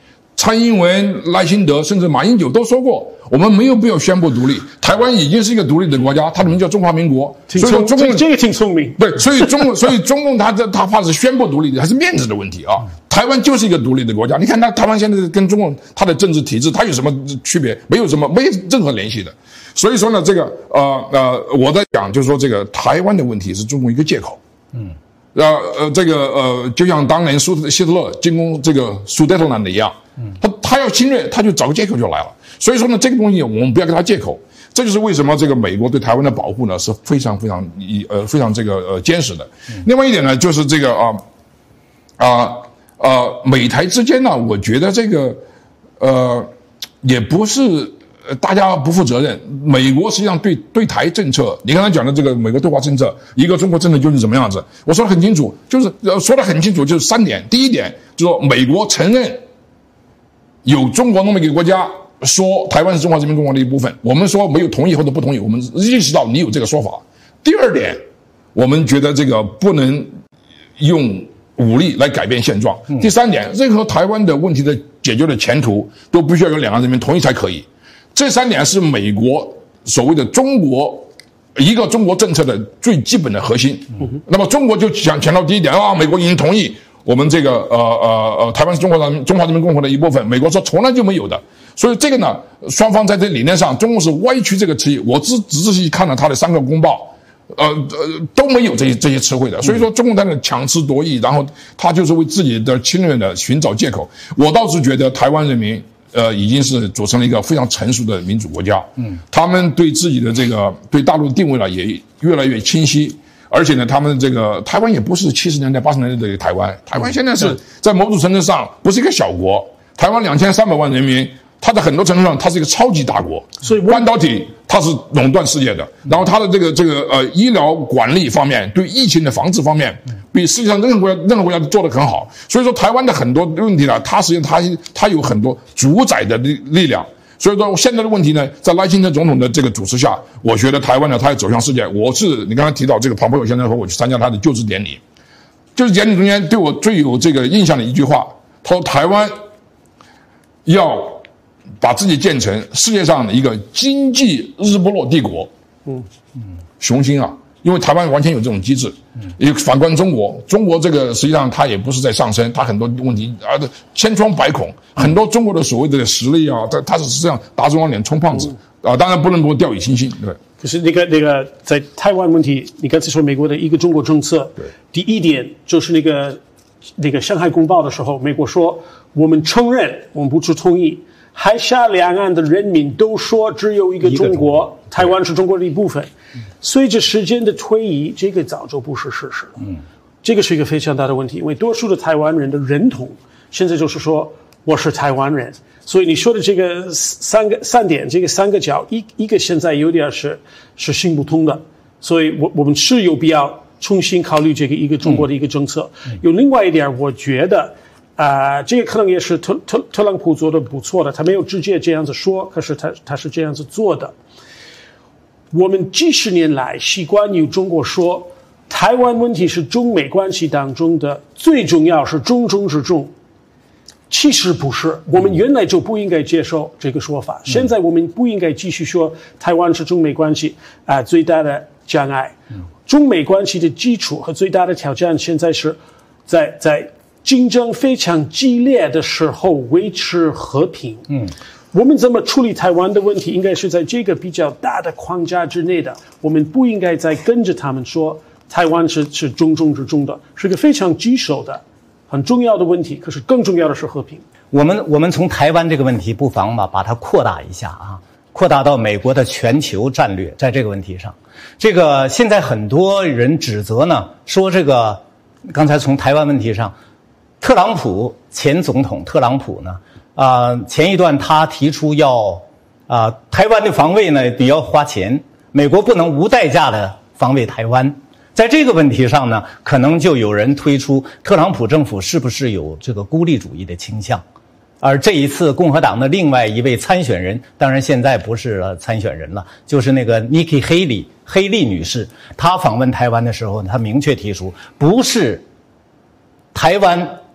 蔡英文、赖清德，甚至马英九都说过，我们没有必要宣布独立。台湾已经是一个独立的国家，它的名叫中华民国。所以说中共这个挺聪明。 对，所以中所以中共他他怕是宣布独立的，还是面子的问题啊。台湾就是一个独立的国家，你看他台湾现在跟中共他的政治体制，它有什么区别？没有什么，没有任何联系的。所以说呢，这个呃呃，我在讲就是说，这个台湾的问题是中共一个借口。嗯。呃呃，这个呃，就像当年苏希特勒进攻这个苏德兰的一样，他他要侵略，他就找个借口就来了。所以说呢，这个东西我们不要给他借口。这就是为什么这个美国对台湾的保护呢是非常非常呃非常这个呃坚实的。另外一点呢，就是这个啊啊呃美台之间呢，我觉得这个呃也不是。呃，大家不负责任。美国实际上对对台政策，你刚才讲的这个美国对华政策，一个中国政策就是怎么样子？我说得很清楚，就是呃说得很清楚，就是三点。第一点就是说，美国承认有中国那么一个国家，说台湾是中华人民共和国的一部分。我们说没有同意或者不同意，我们意识到你有这个说法。第二点，我们觉得这个不能用武力来改变现状。嗯、第三点，任何台湾的问题的解决的前途，都必须要有两岸人民同意才可以。这三点是美国所谓的中国一个中国政策的最基本的核心。嗯、那么中国就想强调第一点啊，美国已经同意我们这个呃呃呃台湾是中国人中华人民共和国的一部分。美国说从来就没有的，所以这个呢，双方在这理念上，中共是歪曲这个词语。我只只仔细看了他的三个公报，呃呃都没有这些这些词汇的。所以说中共在那强词夺意，然后他就是为自己的侵略呢寻找借口。我倒是觉得台湾人民。呃，已经是组成了一个非常成熟的民主国家。嗯，他们对自己的这个对大陆的定位呢也越来越清晰，而且呢，他们这个台湾也不是七十年代八十年代的台湾，台湾现在是在某种程度上不是一个小国，台湾两千三百万人民，它在很多程度上它是一个超级大国，所以半导体它是垄断世界的，然后它的这个这个呃医疗管理方面，对疫情的防治方面。比世界上任何国家任何国家都做得很好，所以说台湾的很多问题呢，它实际上它它有很多主宰的力力量，所以说现在的问题呢，在赖清德总统的这个主持下，我觉得台湾呢，它要走向世界。我是你刚才提到这个庞培友先生和我去参加他的就职典礼，就职典礼中间对我最有这个印象的一句话，他说台湾要把自己建成世界上的一个经济日不落帝国。嗯嗯，雄心啊！因为台湾完全有这种机制，也反观中国，中国这个实际上它也不是在上升，它很多问题啊千疮百孔，很多中国的所谓的实力啊，它它是实际上打肿脸充胖子啊，当然不能够掉以轻心，对。 可是那个那个在台湾问题，你刚才说美国的一个中国政策，第一点就是那个那个上海公报的时候，美国说我们承认，我们不去同意。海峡两岸的人民都说只有一个中国，台湾是中国的一部分。随着时间的推移，这个早就不是事实了。嗯，这个是一个非常大的问题，因为多数的台湾人的认同现在就是说我是台湾人。所以你说的这个三个三点，这个三个角，一一个现在有点是是行不通的，所以我我们是有必要重新考虑这个一个中国的一个政策。嗯、有另外一点，我觉得。啊、呃，这个可能也是特特特朗普做的不错的，他没有直接这样子说，可是他他是这样子做的。我们几十年来习惯于中国说，台湾问题是中美关系当中的最重要，是重中之重。其实不是，我们原来就不应该接受这个说法。现在我们不应该继续说台湾是中美关系啊、呃、最大的障碍。中美关系的基础和最大的挑战，现在是在在。竞争非常激烈的时候维持和平。嗯，我们怎么处理台湾的问题，应该是在这个比较大的框架之内的。我们不应该再跟着他们说台湾是是重中之重的，是个非常棘手的、很重要的问题。可是更重要的是和平。 我们我们从台湾这个问题，不妨吧把它扩大一下啊，扩大到美国的全球战略，在这个问题上，这个现在很多人指责呢，说这个刚才从台湾问题上。特朗普前总统特朗普呢，啊、呃，前一段他提出要啊、呃，台湾的防卫呢得要花钱，美国不能无代价的防卫台湾。在这个问题上呢，可能就有人推出特朗普政府是不是有这个孤立主义的倾向。而这一次共和党的另外一位参选人，当然现在不是参选人了，就是那个 Nikki Haley 黑利女士，她访问台湾的时候，她明确提出不是台湾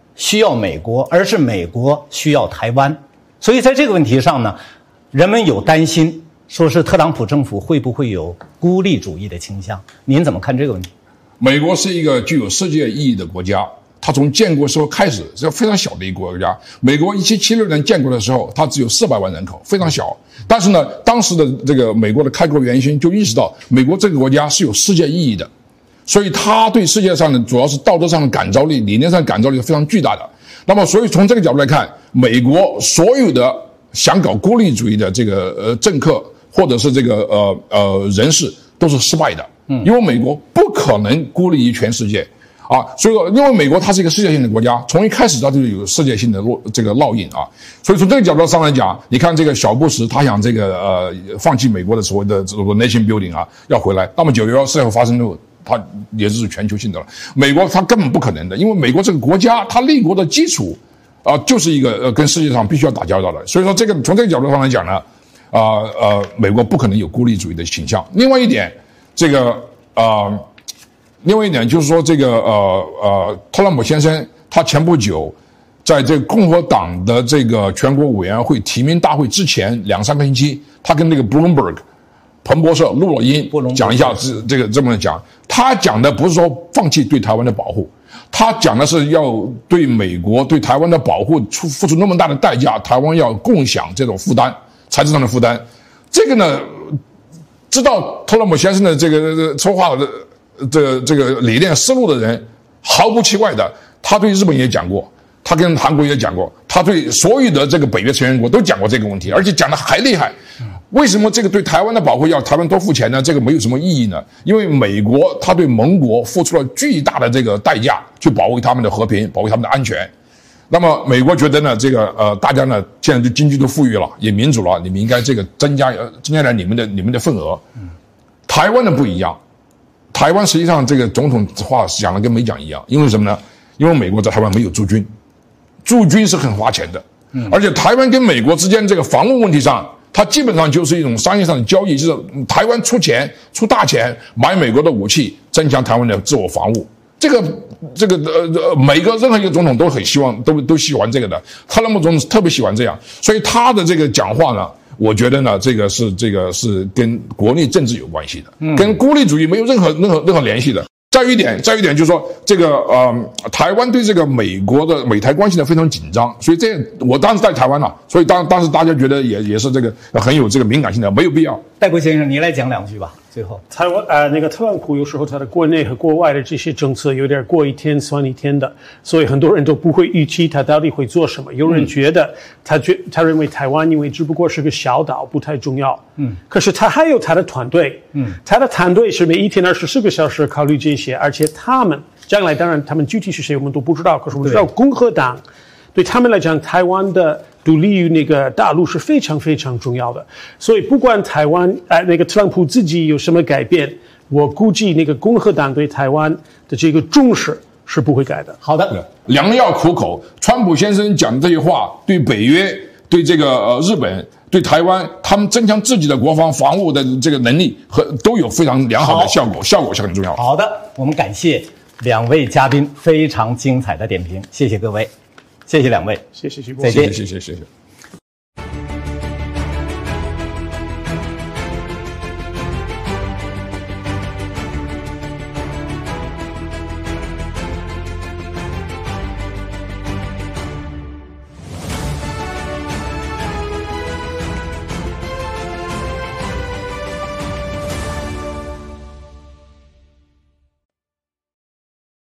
需要美国，而是美国需要台湾。所以在这个问题上呢，人们有担心，说是特朗普政府会不会有孤立主义的倾向？您怎么看这个问题？ 美国是一个具有世界意义的国家，它从建国时候开始是非常小的一个国家。美国一七七六年建国的时候，它只有四百万人口，非常小。但是呢，当时的这个美国的开国元勋就意识到，美国这个国家是有世界意义的，所以他对世界上的主要是道德上的感召力、理念上的感召力是非常巨大的。那么，所以从这个角度来看，美国所有的想搞孤立主义的这个呃政客或者是这个呃呃人士都是失败的。嗯，因为美国不可能孤立于全世界啊，所以说，因为美国它是一个世界性的国家，从一开始它就有世界性的落这个烙印啊，所以从这个角度上来讲，你看这个小布什他想这个呃放弃美国的所谓的这个 nation building 啊，要回来，那么九幺幺事后发生之后，它也是全球性的了。美国它根本不可能的，因为美国这个国家它立国的基础啊、呃，就是一个呃跟世界上必须要打交道的，所以说这个从这个角度上来讲呢，啊 呃, 呃美国不可能有孤立主义的倾向。另外一点。这个呃，另外一点就是说，这个呃呃，特朗普先生他前不久在这个共和党的这个全国委员会提名大会之前两三个星期，他跟那个 Bloomberg 彭博社录了音，讲一下这这个这么讲。他讲的不是说放弃对台湾的保护，他讲的是要对美国对台湾的保护出付出那么大的代价，台湾要共享这种负担，财政上的负担。这个呢？知道特朗普先生的这个筹划的这个这个理念思路的人，毫不奇怪的，他对日本也讲过，他跟韩国也讲过，他对所有的这个北约成员国都讲过这个问题，而且讲得还厉害。为什么这个对台湾的保护要台湾多付钱呢？这个没有什么意义呢？因为美国他对盟国付出了巨大的这个代价，去保卫他们的和平，保卫他们的安全。那么美国觉得呢，这个呃，大家呢现在就经济都富裕了，也民主了，你们应该这个增加呃增加点你们的你们的份额。嗯，台湾的不一样，台湾实际上这个总统话讲的跟没讲一样，因为什么呢？因为美国在台湾没有驻军，驻军是很花钱的，嗯，而且台湾跟美国之间这个防务问题上，它基本上就是一种商业上的交易，就是台湾出钱出大钱买美国的武器，增强台湾的自我防务。这个这个呃呃，每个任何一个总统都很希望，都都喜欢这个的。特朗普总统特别喜欢这样，所以他的这个讲话呢，我觉得呢，这个是这个是跟国内政治有关系的，嗯，跟孤立主义没有任何任何任何联系的。再有一点，再有一点就是说，这个呃，台湾对这个美国的美台关系呢非常紧张，所以这我当时在台湾了，所以当当时大家觉得也也是这个很有这个敏感性的，没有必要。 戴国先生，你来讲两句吧。最后， 台湾呃，那个特朗普有时候他的国内和国外的这些政策有点过一天算一天的，所以很多人都不会预期他到底会做什么。有人觉得他觉他认为台湾因为只不过是个小岛，不太重要。嗯，可是他还有他的团队，嗯，他的团队是每一天二十四个小时考虑这些，而且他们将来当然他们具体是谁我们都不知道，可是我们知道共和党对他们来讲，台湾的独立于那个大陆是非常非常重要的，所以不管台湾呃那个特朗普自己有什么改变，我估计那个共和党对台湾的这个重视是不会改的。 好的， 良药苦口，川普先生讲的这些话，对北约、对这个呃日本、对台湾，他们增强自己的国防防务的这个能力和都有非常良好的效果，效果是很重要的。 好的，我们感谢两位嘉宾非常精彩的点评，谢谢各位。谢谢两位， 谢谢徐博， 再见， 谢谢谢谢谢谢。